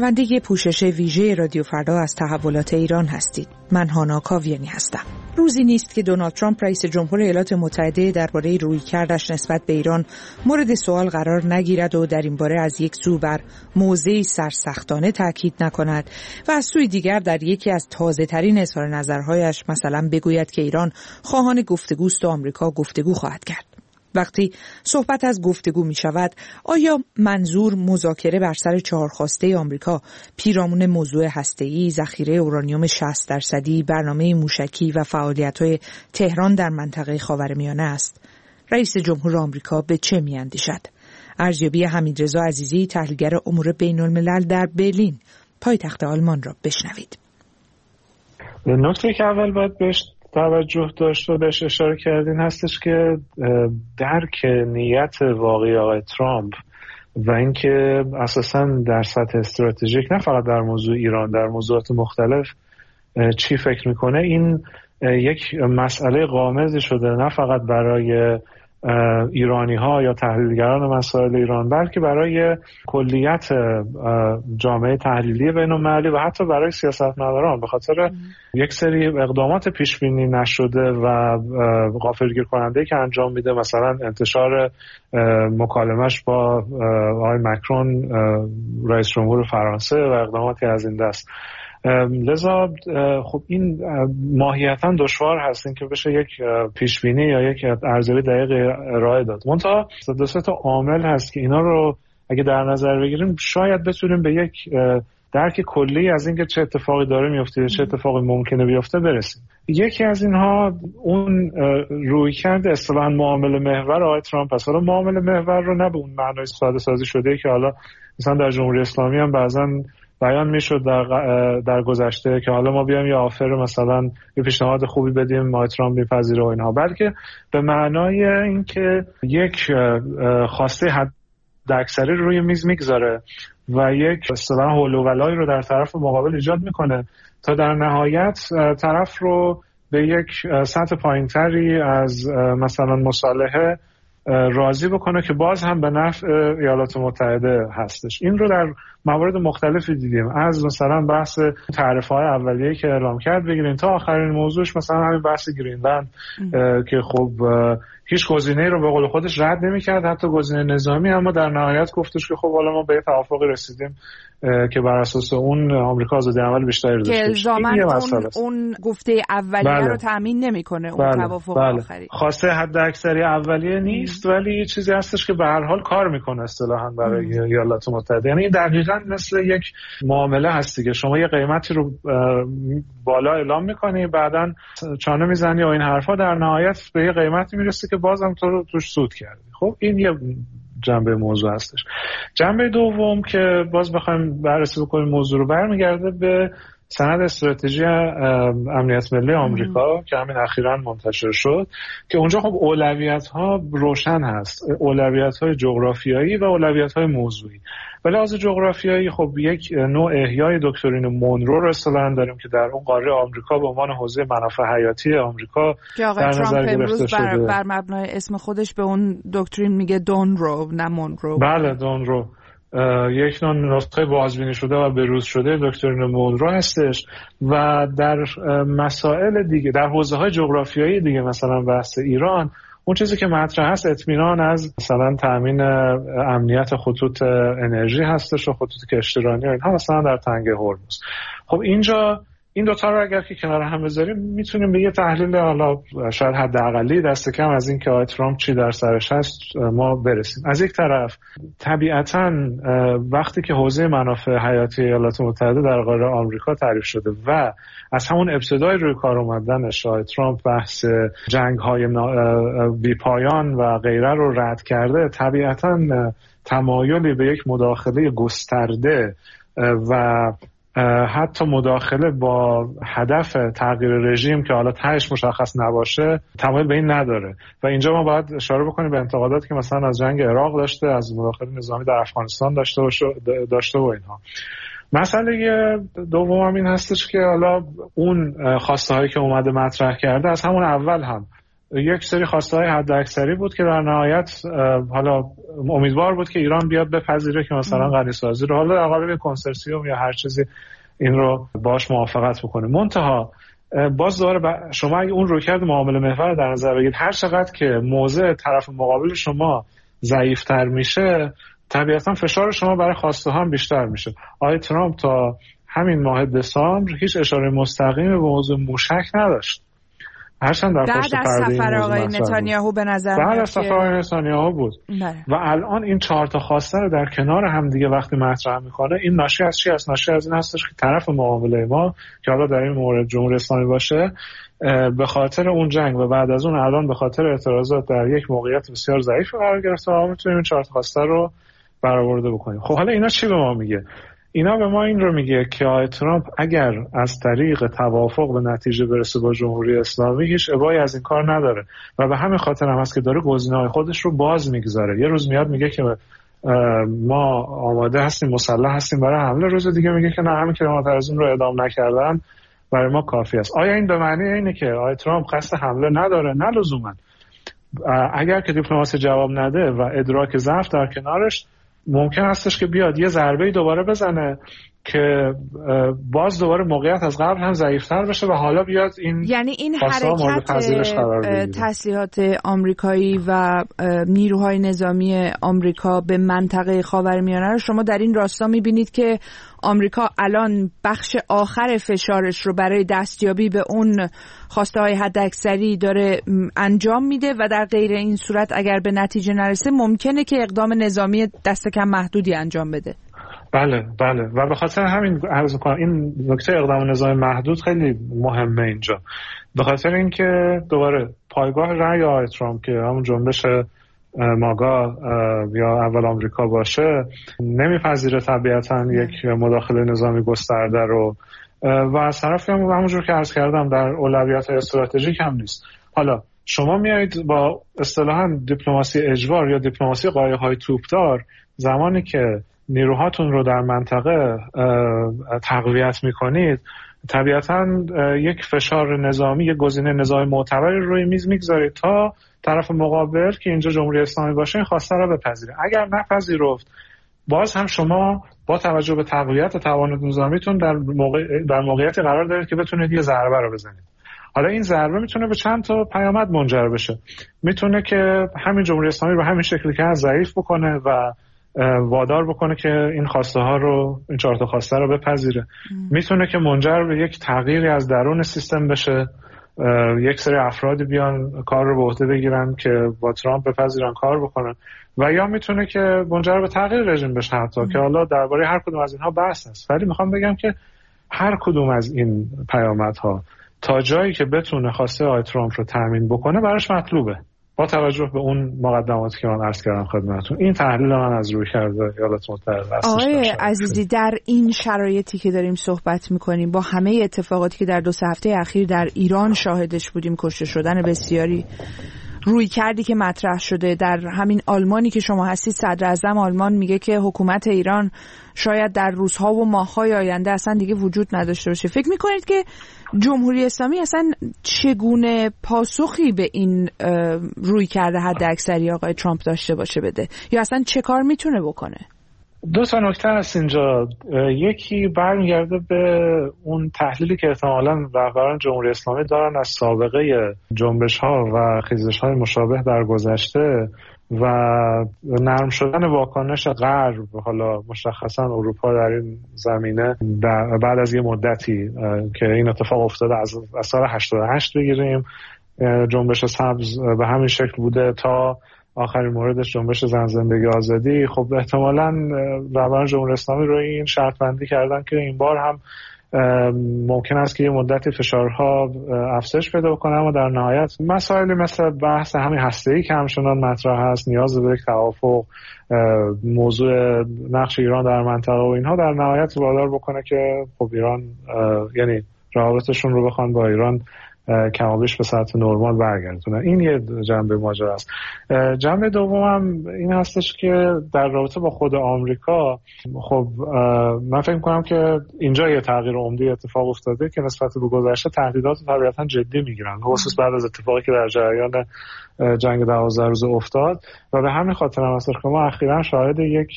شنونده پوشش ویژه رادیو فردا از تحولات ایران هستید. من هانا کاویانی هستم. روزی نیست که دونالد ترامپ رئیس جمهور ایالات متحده درباره رویکردش نسبت به ایران مورد سوال قرار نگیرد و در این باره از یک سو بر موضعی سرسختانه تاکید نکند و از سوی دیگر در یکی از تازه‌ترین اظهار نظرهایش مثلا بگوید که ایران خواهان گفتگوست و آمریکا گفتگو خواهد کرد. وقتی صحبت از گفتگو می شود، آیا منظور مذاکره بر سر 4 خواسته آمریکا پیرامون موضوع هسته‌ای، ذخیره اورانیوم 60%، برنامه موشکی و فعالیت‌های تهران در منطقه خاورمیانه است؟ رئیس جمهور آمریکا به چه می‌اندیشد؟ ارزیابی حمیدرضا عزیزی، تحلیلگر امور بین‌الملل در برلین، پایتخت آلمان را بشنوید. نکته که اول باید بهش توجه داشت و بهش اشاره کردین هستش که درک نیت واقعی آقای ترامپ و اینکه اساساً در سطح استراتژیک نه فقط در موضوع ایران، در موضوعات مختلف چی فکر میکنه، این یک مسئله غامضی شده نه فقط برای ایرانی ها یا تحلیلگران مسائل ایران، بلکه برای کلیت جامعه تحلیلی بین‌المللی و حتی برای سیاستمداران، به خاطر یک سری اقدامات پیش بینی نشده و غافلگیر کننده که انجام میده، مثلا انتشار مکالمش با آقای مکرون رئیس جمهور فرانسه و اقداماتی از این دست. لذا خب این ماهیتاً دشوار هست این که بشه یک پیشبینی یا یک ارزیابی دقیق ارائه داد. منتها دو سه تا عامل هست که اینا رو اگه در نظر بگیریم شاید بتونیم به یک درک کلی از اینکه چه اتفاقی داره میفته، چه اتفاقی ممکنه بیفته برسیم. یکی از اینها اون رویکرد اصطلاحاً معامله محور آقای ترامپ است. حالا معامله محور رو نه به اون معنای ساده سازی شده که حالا مثلا در جمهوری اسلامی هم بعضاً بیان میشد در گذشته که حالا ما بیایم یه آفر مثلا یه پیشنهاد خوبی بدیم ما ترامپ میپذیره و اینها، بلکه به معنای اینکه یک خواسته حداکثری روی میز میگذاره و یک اصطلاحاً حول و ولایی رو در طرف مقابل ایجاد میکنه تا در نهایت طرف رو به یک سطح پایینتری از مثلا مصالحه راضی بکنه که باز هم به نفع ایالات متحده هستش. این رو در موارد مختلفی دیدیم، از مثلا بحث تعرفه‌های اولیه‌ای که اعلام کرد بگیرین تا آخرین موضوعش مثلا همین بحث گرینلند که خب هیچ گزینه‌ای رو به قول خودش رد نمی‌کرد، حتی گزینه نظامی، اما در نهایت گفتش که خب حالا ما به توافقی رسیدیم که بر اساس اون آمریکا آزادی عمل بیشتری داشته باشه. که اون گفته اولیه رو تامین نمی‌کنه، اون توافق آخری. خواسته حداکثری اولیه نیست، ولی یه چیزی هستش که به هر حال کار می‌کنه اصطلاحاً برای ایالات متحده. یعنی دقیقاً مثل یک معامله هستی که شما یه قیمتی رو بالا اعلام می‌کنی، بعداً چانه می‌زنی و این حرفا، در نهایت به یه قیمتی میرسه که بازم تو رو توش سود کردی. خب این یه جنبه موضوع هستش. جنبه دوم که باز بخوایم بررسی بکنیم موضوع رو، برمیگرده به سند استراتژی امنیت ملی آمریکا که همین اخیراً منتشر شد که اونجا خب اولویت‌ها روشن هست، اولویت‌های جغرافیایی و اولویت‌های موضوعی. به لحاظ جغرافیایی خب یک نوع احیای دکترین مونرو رو اصطلاحاً داریم که در اون قاره آمریکا به عنوان حوزه منافع حیاتی آمریکا در نظر گرفته شده. بر مبنای اسم خودش به اون دکترین میگه دونرو نه مونرو. بله دونرو، یک نوع نسخه بازبینی شده و بروز شده دکترین مونرو هستش و در مسائل دیگه در حوزه‌های جغرافیایی دیگه مثلا بحث ایران، اون چیزی که مطرح هست اطمینان از مثلا تامین امنیت خطوط انرژی هستش و خطوط کشتیرانی و اینها مثلا در تنگه هرمز. خب اینجا این دوتا رو اگر که کنار هم بذاریم میتونیم به یه تحلیل حالا شاید حداقلی دست کم از این که آقای ترامپ چی در سرش هست ما برسیم. از یک طرف طبیعتاً وقتی که حوزه منافع حیاتی ایالات متحده در قاره آمریکا تعریف شده و از همون ابتدای روی کار اومدنش آقای ترامپ بحث جنگ‌های بی‌پایان و غیره رو رد کرده، طبیعتاً تمایلی به یک مداخله گسترده و حتی مداخله با هدف تغییر رژیم که حالا تهش مشخص نباشه تمایل به این نداره. و اینجا ما باید اشاره بکنیم به انتقاداتی که مثلا از جنگ عراق داشته، از مداخله نظامی در افغانستان داشته و اینها. مسئله دوم هم این هستش که حالا اون خواسته هایی که اومده مطرح کرده از همون اول هم یک سری خواسته‌های حداکثری بود که در نهایت حالا امیدوار بود که ایران بیاد بپذیره که مثلا غنی‌سازی رو حالا در قالب کنسرسیوم یا هر چیزی این رو باش موافقت بکنه. منتها باز دوباره شما اگه اون رویکرد معامله محور در نظر بگیرید، هر چقدر که موضع طرف مقابل شما ضعیف‌تر میشه طبیعتا فشار شما برای خواسته ها بیشتر میشه. آقای ترامپ تا همین ماه دسامبر هیچ اشاره مستقیمی به موضوع موشک نداشت. هرچند در پشت پرده سفر آقای نتانیاهو به نظر بعد از سفر آقای نتانیاهو بود. و الان این 4 تا خواسته رو در کنار هم دیگه وقتی مطرح میکنه، این ناشی از چی است؟ ناشی از این هستش که طرف معامله ما که حالا در این مورد جمهوری اسلامی باشه، به خاطر اون جنگ و بعد از اون الان به خاطر اعتراضات در یک موقعیت بسیار ضعیف قرار گرفته و ما میتونیم این 4 تا خواسته رو برآورده بکنیم. خب حالا اینا چی به ما میگه؟ اینا به ما این رو میگه که آقای ترامپ اگر از طریق توافق به نتیجه برسه با جمهوری اسلامی هیچ ابایی از این کار نداره و به همین خاطر هم هست که داره گزینه‌های خودش رو باز میگذاره. یه روز میاد میگه که ما آماده هستیم، مسلح هستیم برای حمله، روز دیگه میگه که نه، همین که ما از اون رو اعدام نکردن برای ما کافی است. آیا این به معنی اینه که آقای ترامپ قصد حمله نداره؟ نه لزوما. اگر که دیپلماسی جواب نده و ادراک ضعف در کنارش، ممکن هستش که بیاد یه ضربه دوباره بزنه که باز دوباره موقعیت از قبل هم ضعیف‌تر بشه و حالا بیاد این، یعنی این حرکت تسلیحات آمریکایی و نیروهای نظامی آمریکا به منطقه خاورمیانه رو شما در این راستا می‌بینید که آمریکا الان بخش آخر فشارش رو برای دستیابی به اون خواسته‌های حداکثری داره انجام میده و در غیر این صورت اگر به نتیجه نرسه ممکنه که اقدام نظامی دست کم محدودی انجام بده. بله و به خاطر همین عرض می‌کنم این نکته اقدام نظامی محدود خیلی مهمه اینجا، به خاطر اینکه دوباره پایگاه رأی آقای ترامپ که همون جنبش ماگا یا اول آمریکا باشه نمیپذیره طبیعتا یک مداخله نظامی گسترده رو و از طرفی هم همونجور که عرض کردم در اولویت‌های استراتژیک هم نیست. حالا شما میایید با اصطلاحاً دیپلماسی اجبار یا دیپلماسی قایق‌های توپدار، زمانی که نیروهاتون رو در منطقه تقویت میکنید طبیعتاً یک فشار نظامی، یک گزینه نظامی معتبر روی میز میگذارید تا طرف مقابل که اینجا جمهوری اسلامی باشه این خواسته رو بپذیره. اگر نپذیرفت باز هم شما با توجه به تقویت توان نظامیتون در موقعیتی قرار دارید که بتونید یه ضربه رو بزنید. حالا این ضربه میتونه به چند تا پیامد منجر بشه. میتونه که همین جمهوری اسلامی رو همین شکلی که ضعیف بکنه و وادار بکنه که این خواسته ها رو، این 4 تا خواسته رو بپذیره. میتونه که منجر به یک تغییری از درون سیستم بشه، یک سری افرادی بیان کار رو به عهده بگیرن که با ترامپ بپذیرن کار بکنن و یا میتونه که منجر به تغییر رژیم بشه حتی که حالا درباره هر کدوم از اینها بحث هست. ولی میخوام بگم که هر کدوم از این پیامدها تا جایی که بتونه خواسته آقای ترامپ رو تامین بکنه براش مطلوبه، با توجه به اون مقدماتی که من عرض کردم خدمتتون. این تحلیل من از روی کرده ایالات متحده است. آقای عزیزی، در این شرایطی که داریم صحبت میکنیم با همه اتفاقاتی که در 2 هفته اخیر در ایران شاهدش بودیم، کشته شدن بسیاری، روی کردی که مطرح شده در همین آلمانی که شما هستید، صدر اعظم آلمان میگه که حکومت ایران شاید در روزها و ماه‌های آینده اصلا دیگه وجود نداشته باشه. فکر میکنید که جمهوری اسلامی اصلا چگونه پاسخی به این روی کرده حد اکثری آقای ترامپ داشته باشه بده یا اصلا چه کار میتونه بکنه؟ 2 تا نکته هست اینجا. یکی برمیگرده به اون تحلیلی که احتمالاً رهبران جمهوری اسلامی دارن از سابقه جنبش‌ها و خیزش‌های مشابه در گذشته و نرم شدن واکنش غرب، حالا مشخصاً اروپا در این زمینه بعد از یه مدتی که این اتفاق افتاده، از سال 88 بگیریم جنبش سبز به همین شکل بوده تا آخرین موردش جنبش زن زندگی آزادی. خب احتمالاً رهبران جمهوری اسلامی رو این شرط بندی کردن که این بار هم ممکن است که یه مدتی فشارها افزایش پیدا کنه، اما در نهایت مسائلی مثل بحث همین هسته‌ای که همچنان مطرح هست، نیاز به یک توافق، موضوع نقش ایران در منطقه و اینها در نهایت وادار بکنه که خب ایران، یعنی روابطشون رو بخوان با ایران کمابیش به سطح نرمال برگردونه. این یه جنبه ماجرا است. جنبه دومم این هستش که در رابطه با خود آمریکا، خب من فکر می‌کنم که اینجا یه تغییر عمده اتفاق افتاده که نسبت به گذشته تهدیدات طبیعتاً جدی میگیرن، خصوص بعد از اتفاقی که در جریان جنگ 12 روزه افتاد و به همین خاطر هم هستش که ما اخیراً شاهد یک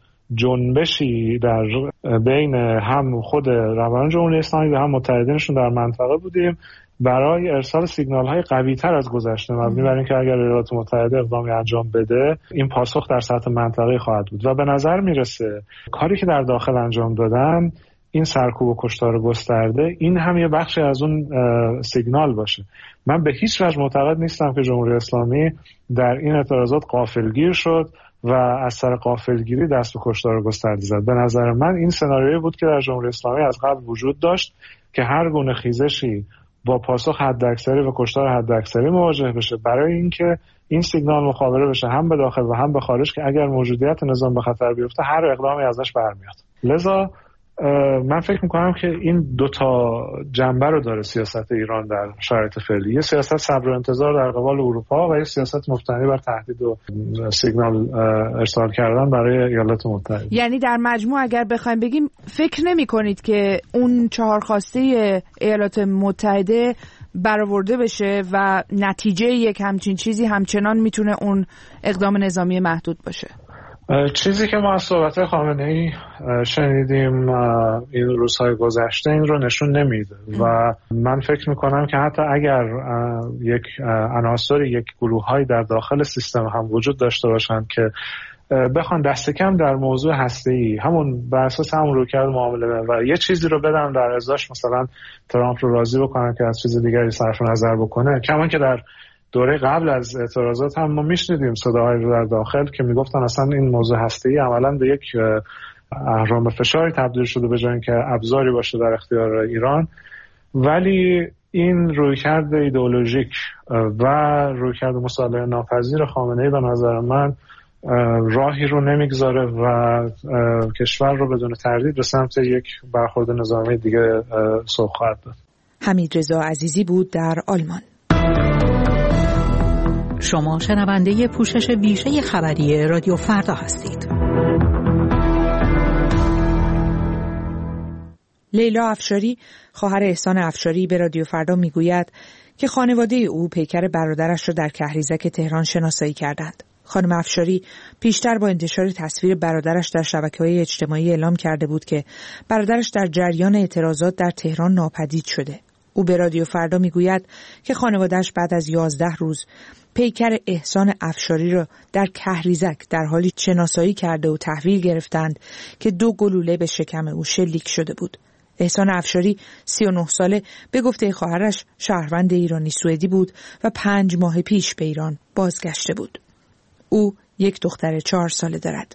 جنبشی در بین هم خود رهبران جمهوری اسلامی و هم متحدینشون در منطقه بودیم برای ارسال سیگنال‌های قوی‌تر از گذشته، مبنی بر اینکه اگر ایالات متحده اقدامی انجام بده این پاسخ در سطح منطقه‌ای خواهد بود و به نظر میرسه کاری که در داخل انجام دادن، این سرکوب و کشتار گسترده، این هم یه بخشی از اون سیگنال باشه. من به هیچ وجه معتقد نیستم که جمهوری اسلامی در این اعتراضات غافلگیر شد و از سر غافلگیری دست به کشتار گسترده زد. به نظر من این سناریویی بود که در جمهوری اسلامی از قبل وجود داشت که هر گونه خیزشی با پاسخ حداکثری و کشتار حداکثری مواجه بشه، برای اینکه این سیگنال مخابره بشه هم به داخل و هم به خارج که اگر موجودیت نظام به خطر بیفته هر اقدامی ازش برمیاد. لذا من فکر میکنم که این دوتا جنبه رو داره سیاست ایران در شرایط فعلی، یه سیاست صبر و انتظار در قبال اروپا و یه سیاست مبتنی بر تهدید و سیگنال ارسال کردن برای ایالات متحده. یعنی در مجموع اگر بخوایم بگیم فکر نمی کنید که اون 4 خواسته ایالات متحده برآورده بشه و نتیجه یک همچین چیزی همچنان میتونه اون اقدام نظامی محدود باشه؟ چیزی که ما از صحبت خامنه‌ای شنیدیم این روزهای گذشته این رو نشون نمیده و من فکر میکنم که حتی اگر یک عناصر یک گروه‌های در داخل سیستم هم وجود داشته باشند که بخوان دست کم در موضوع هسته‌ای همون بر اساس همون رویکرد معامله و یه چیزی رو بدن در ازاش، مثلا ترامپ رو راضی بکنن که از چیز دیگری صرف نظر بکنه، کما که در دوره قبل از اعتراضات هم ما میشنیدیم صداهایی رو در داخل که میگفتن اصلا این موضوع هسته‌ای عملاً به یک اهرام فشاری تبدیل شده به جای اینکه ابزاری باشه در اختیار ایران. ولی این رویکرد ایدئولوژیک و رویکرد مصالحه ناپذیر خامنه‌ای به نظر من راهی رو نمیگذاره و کشور رو بدون تردید به سمت یک برخورد نظامی دیگه سوق خواهد داد. حمیدرضا عزیزی بود در آلمان. شما شنونده پوشش ویژه خبری رادیو فردا هستید. لیلا افشاری، خواهر احسان افشاری، به رادیو فردا میگوید که خانواده او پیکر برادرش را در کهریزک تهران شناسایی کردند. خانم افشاری پیشتر با انتشار تصویر برادرش در شبکه‌های اجتماعی اعلام کرده بود که برادرش در جریان اعتراضات در تهران ناپدید شده. او به رادیو فردا میگوید که خانواده‌اش بعد از 11 روز پیکر احسان افشاری را در کهریزک در حالی شناسایی کرده و تحویل گرفتند که 2 گلوله به شکم او شلیک شده بود. احسان افشاری 39 ساله به گفته خواهرش شهروند ایرانی سوئدی بود و 5 ماه پیش به ایران بازگشته بود. او یک دختر 4 ساله دارد.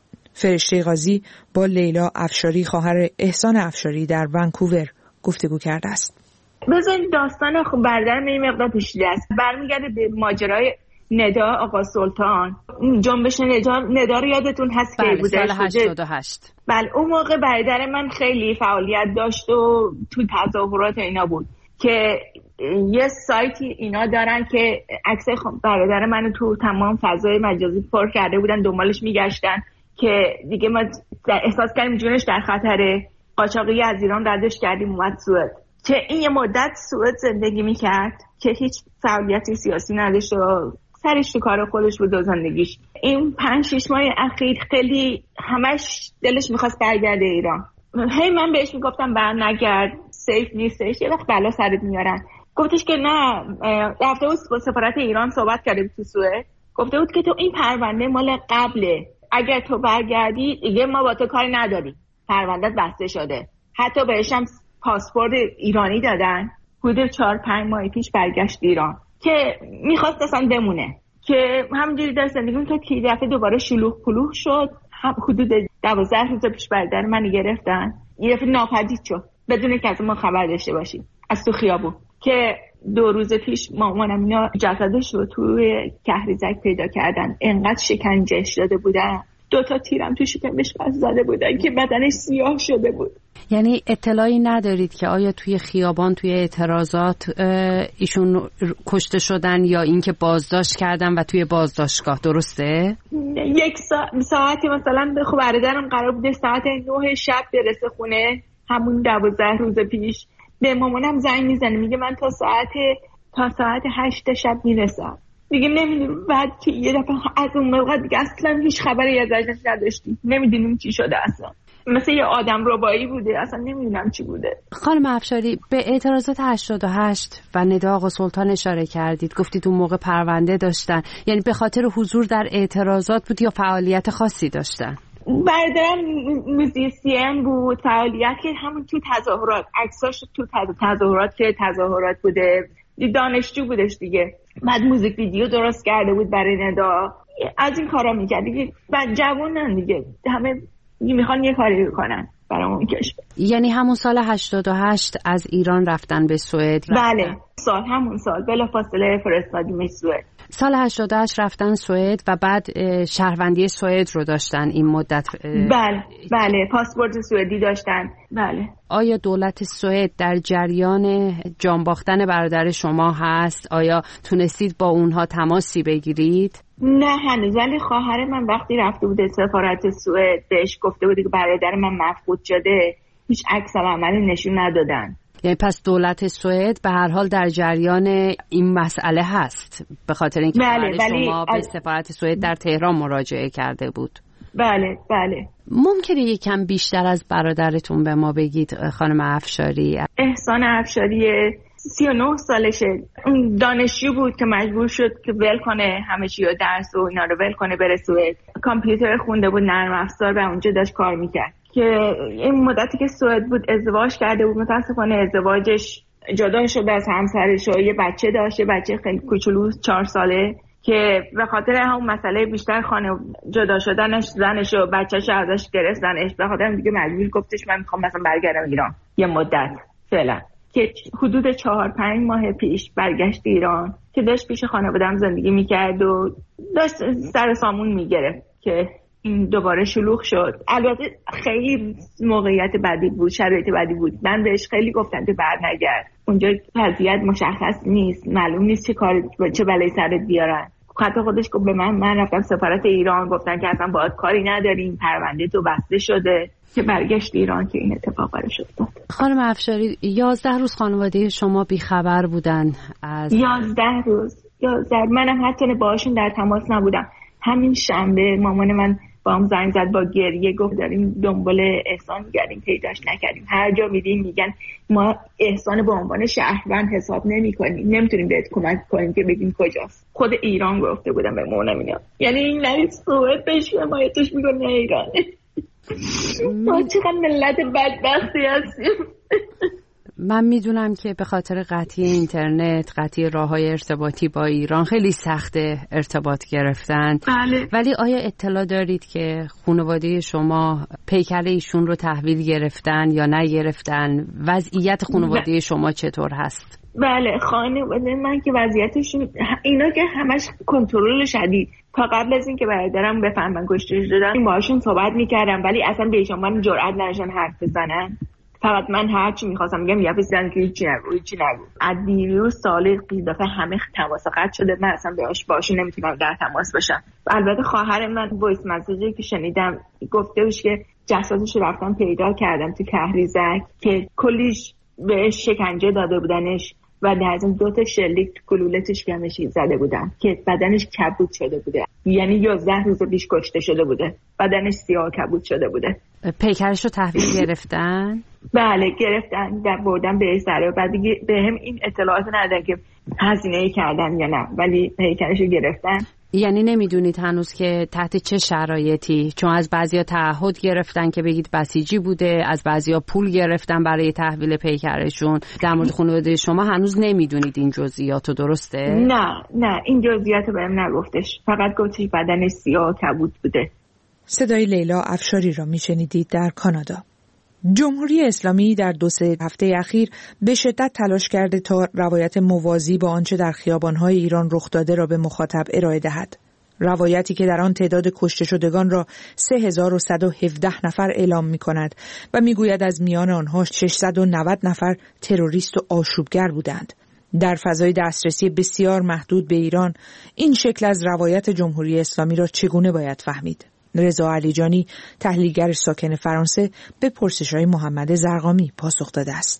فرشته قاضی با لیلا افشاری خواهر احسان افشاری در ونکوور گفتگو کرده است. بذارید داستان برادر من مقدار پیچیده است. برمیگرده به ماجرای ندا آقا سلطان. جنبش ندا رو یادتون هست که بوده سال 88. بله اون موقع برادر من خیلی فعالیت داشت و تو تظاهرات اینا بود که یه سایتی اینا دارن که عکس برادر منو تو تمام فضای مجازی پر کرده بودن، دنبالش میگشتن که دیگه ما احساس کردیم جونش در خطره. قاچاقی از ایران ردش کردیم اومد سوئد که این یه مدت سوئد زندگی میکرد که هیچ فعالیتی سیاسی نداشت و سرش تو کار خودش بود و زندگیش. این 5-6 ماه اخیر خیلی همش دلش میخواست برگرده ایران. هی من بهش میگفتم برنگرد، سیف نیستش، یه وقت بلا سرت میارن. گفتش که نه، رفته بود با سفارت ایران صحبت کرده بود تو سوئد، گفته بود که تو این پرونده مال قبله، اگر تو برگردی دیگه ما با تو کاری نداریم، پروندهت بسته شده. حتی بهش هم پاسپورت ایرانی دادن. حدود 4-5 ماه پیش برگشت ایران که میخواست اصلا بمونه، که همینجوری در زندگیم تا که دفعه دوباره شلوغ پلوغ شد. حدود 12 روز پیش برادر من گرفتن، یه دفعه ناپدید شد بدون که از ما خبر داشته باشیم از تو خیابون. که 2 روز پیش مامانم اینا جسدش رو توی کهریزک پیدا کردن، انقدر شکنجهش داده بودن. 2 تیرم تو شکمش زده بودن که بدنش سیاه شده بود. یعنی اطلاعی ندارید که آیا توی خیابان توی اعتراضات ایشون کشته شدن یا اینکه بازداشت کردن و توی بازداشتگاه، درسته؟ 1 ساعتی مثلا خب برادرم قرار بوده ساعت 9 شب برسه خونه، همون 12 روز پیش. به مامانم زنگ میزنه میگه من تا ساعت 8 شب میرسم. دیگه نمیدونم بعد که یه دفعه از اون موقع دیگه اصلا هیچ خبری ازش نداشتیم، نمیدونیم چی شده اصلا. مثل یه آدم ربایی بوده، اصلا نمیدونم چی بوده. خانم افشاری، به اعتراضات 88 و ندای آقا سلطان اشاره کردید، گفتید اون موقع پرونده داشتن، یعنی به خاطر حضور در اعتراضات بود یا فعالیت خاصی داشتن؟ برادرم موزیسین بود، فعالیت که همون تو تظاهرات، عکساش تو تظاهرات که تظاهرات بوده، دانشجو بودش دیگه. بعد موزیک ویدیو درست کرده بود برای ندا، از این کارا میکرد دیگه. بعد جوانن دیگه، همه میخوان یه کاری بکنن برای اون کشور. یعنی همون سال 88 از ایران رفتن به سوئد؟ بله، همون سال بلافاصله فرستادیمش سوئد. سال 88 رفتن سوئد و بعد شهروندی سوئد رو داشتن این مدت؟ بله، پاسپورت سوئدی داشتن. بله. آیا دولت سوئد در جریان جان باختن برادر شما هست؟ آیا تونستید با اونها تماسی بگیرید؟ نه هنوز، ولی خواهر من وقتی رفته بود سفارت سوئد بهش گفته بود که برادر من مفقود شده، هیچ عکس عملی نشون ندادن. یعنی پس دولت سوئد به هر حال در جریان این مسئله هست، به خاطر اینکه شما به سفارت سوئد در تهران مراجعه کرده بود. بله. ممکنه یکم بیشتر از برادرتون به ما بگید خانم افشاری؟ احسان افشاری 39 سالشه، دانشجو بود که مجبور شد که ول کنه همه چی و درس و اینا رو ول کنه بره سوئد. کامپیوتر خونده بود، نرم افزار، و اونجا داشت کار میکرد. که این مدتی که سوئد بود ازدواج کرده بود، متاسفانه ازدواجش جدا شد از همسرش و یه بچه داشت، یه بچه خیلی کوچولو 4 ساله، که به خاطر همون مسئله بیشتر خانه جدا شدنش زنش و بچه‌ش ازش گرفتنش، به خاطر دیگه مجبور گفتش من میخوام مثلا برگردم ایران یه مدت فعلا. که حدود 4-5 ماه پیش برگشت ایران که داشت پیش خانواده‌ام زندگی میکرد و داشت سر سامون میگرفت که این دوباره شلوغ شد. البته خیلی موقعیت بدی بود، شرایط بدی بود. من بهش خیلی گفتم که برنگرد، اونجا وضعیت مشخص نیست، معلوم نیست چه بلایی سرت بیارن. حتی خودش گفت به من رفتم سفارت ایران، گفتن که اصلا باهات کاری نداریم، پرونده تو بسته شده. که برگشت ایران که این اتفاق براش افتاد. خانم افشاری 11 روز خانواده شما بیخبر بودن از 11 روز. منم حتی باهاشون در تماس نبودم. همین شنبه مامان من با هم زنگ زد با گریه، گفت داریم دنبال احسان می‌گردیم، پیداش نکردیم. هر جا می‌ریم میگن ما احسان به عنوان شهروند حساب نمی‌کنیم، نمیتونیم بهت کمک کنیم که بگیم کجاست. خود ایران گفته بودم به مامانم اینا. یعنی این نریز سوئد بهش حمایتش می‌کنه ایران. ما چقدر ملت بدبختی هستیم. من میدونم که به خاطر قطعی اینترنت، قطعی راه‌های ارتباطی با ایران خیلی سخته ارتباط گرفتن. بله. ولی آیا اطلاع دارید که خانواده شما پیکر ایشون رو تحویل گرفتن یا نگرفتن؟ وضعیت خانواده شما چطور هست؟ بله، خانواده من که وضعیتشون اینا که همش کنترل شدید. تا قبل از این که برادرم بفهمن کشته شدن باهاشون صحبت میکردم، ولی اصلا به ایشون جرئت نداشتن حرف بزنن. فقط من هر چی می‌خواستم میگم یافیزن که هیچی نگو. از دیروز سال دفعه همه تماس قطع شده، من اصلا باهاشون نمیتونم در تماس باشم. البته خواهر من وایس مسیجی که شنیدم گفته بود که جسدش رو رفتن پیدا کردم تو کهریزک که کلیش بهش شکنجه داده بودنش و در ضمن 2 شلیک تو کلولتش گمشی زده بودن که بدنش کبود شده بوده. یعنی 11 روز پیش کشته شده بوده، بدنش سیاه کبود شده بوده. پیکرش رو تحویل گرفتن؟ بله گرفتن و بردن به سر. بعد دیگه به هم این اطلاعات ندادن که هزینه کردن یا نه، ولی پیکرش رو گرفتن. یعنی نمیدونید هنوز که تحت چه شرایطی؟ چون از بعضیا تعهد گرفتن که بگید بسیجی بوده، از بعضیا پول گرفتن برای تحویل پیکرشون. در مورد خانواده شما هنوز نمیدونید این جزئیاتو، درسته؟ نه این جزئیاتو بهم نگفتش، فقط گفتش بدنش سیاه کبود بوده. صدای لیلا افشاری را میشنیدید در کانادا. جمهوری اسلامی در 2-3 هفته اخیر به شدت تلاش کرده تا روایت موازی با آنچه در خیابان‌های ایران رخ داده را به مخاطب ارائه دهد. روایتی که در آن تعداد کشته شدگان را 3117 نفر اعلام می کند و می گوید از میان آنها 690 نفر تروریست و آشوبگر بودند. در فضای دسترسی بسیار محدود به ایران این شکل از روایت جمهوری اسلامی را چگونه باید فهمید؟ رضا علیجانی، تحلیلگر ساکن فرانسه، به پرسش‌های محمد زرقامی پاسخ داده است.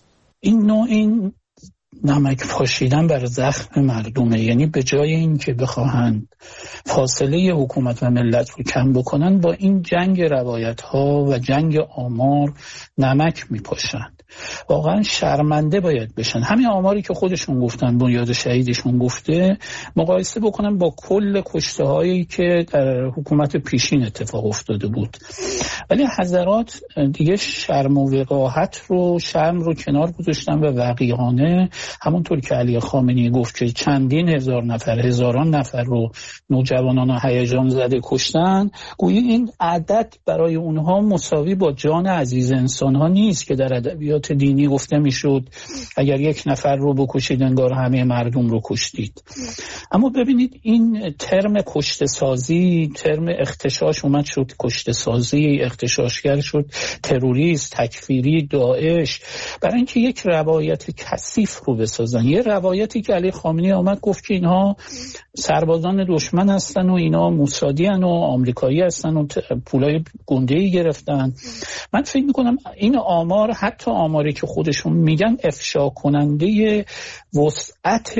این نمک پاشیدن بر زخم مردمه، یعنی به جای این که بخواهند فاصله حکومت و ملت رو کم بکنن، با این جنگ روایت ها و جنگ آمار نمک میپاشند. واقعا شرمنده باید بشن. همین آماری که خودشون گفتن، بنیاد شهیدشون گفته، مقایسه بکنن با کل کشته هایی که در حکومت پیشین اتفاق افتاده بود. ولی حضرات دیگه شرم و وقاحت رو، شرم رو کنار گذاشتن و وقیحانه، همونطور که علی خامنه‌ای گفت که چندین هزار نفر، هزاران نفر رو نوجوانان و هیجان زده کشتن، گویا این عدد برای اونها مساوی با جان عزیز انسان ها نیست که در ادبیات دینی گفته میشد اگر یک نفر رو بکشید انگار همه مردم رو کشتید. اما ببینید این ترم کشته سازی، ترم اغتشاش اومد شد کشته سازی، اغتشاشگر شد تروریست، تکفیری، داعش، برای اینکه یک روایت کثیف رو بسازن. یه روایتی که علی خامنه‌ای آمد گفت که اینها سربازان دشمن هستن و اینا موسادی هستن و آمریکایی هستن و پولای گنده‌ای گرفتن. من فکر میکنم این آمار، حتی آماری که خودشون میگن، افشا کننده وسعت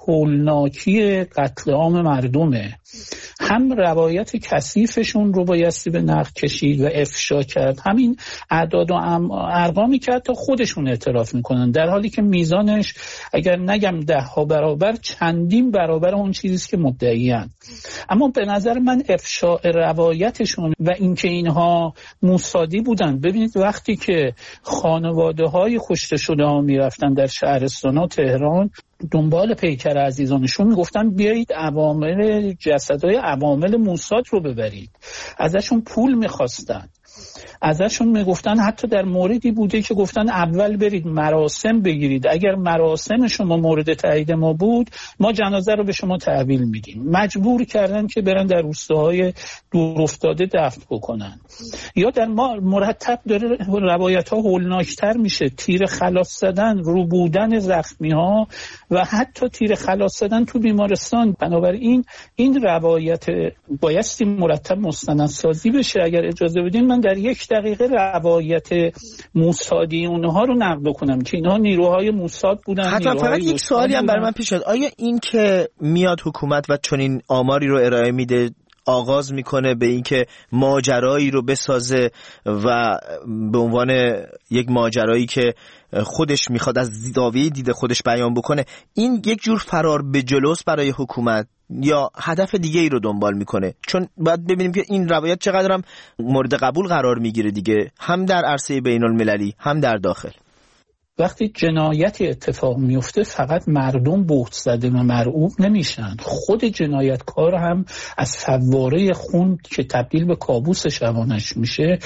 هولناکی قتل عام مردمه. هم روایت کثیفشون رو بایستی به نقد کشید و افشا کرد، همین اعداد و ارقامی که حتی خودشون اعتراف میکنن، در حالی که میزانش اگر نگم 10 برابر، چندین برابر اون چیزیست که مدعیان. اما به نظر من افشاء روایتشون و اینکه اینها موسادی بودن. ببینید وقتی که خانواده های کشته شده ها میرفتن در شهرستان ها تهران دنبال پیکر عزیزانشون، میگفتن بیایید عوامل جسدهای عوامل موساد رو ببرید، ازشون پول میخواستن، ازشون میگفتن، حتی در موردی بوده که گفتن اول برید مراسم بگیرید، اگر مراسم شما مورد تایید ما بود ما جنازه رو به شما تحویل میدیم. مجبور کردن که برن در روستاهای دور افتاده دفن بکنن. یا در ما مرتب داره روایت ها هولناکتر میشه، تیر خلاص زدن، رو بودن زخمی ها و حتی تیر خلاص زدن تو بیمارستان. بنابراین این روایت بایستی مرتب مستندسازی بشه. اگر اجازه بدین من در 1 دقیقه روایت موسادی اونها رو نقد کنم که اینها نیروهای موساد بودن. حتما فقط یک سوالی هم برای من پیش اومد، آیا این که میاد حکومت و چنین آماری رو ارائه میده آغاز میکنه به اینکه ماجرایی رو بسازه و به عنوان یک ماجرایی که خودش میخواد از زاویه دید خودش بیان بکنه، این یک جور فرار به جلوست برای حکومت یا هدف دیگه ای رو دنبال میکنه؟ چون باید ببینیم که این روایت چقدر هم مورد قبول قرار میگیره دیگه، هم در عرصه بین المللی هم در داخل. وقتی جنایتی اتفاق میفته فقط مردم بهت زده و مرعوب نمیشن، خود جنایتکار هم از فواره خون که تبدیل به کابوس شبانش میشه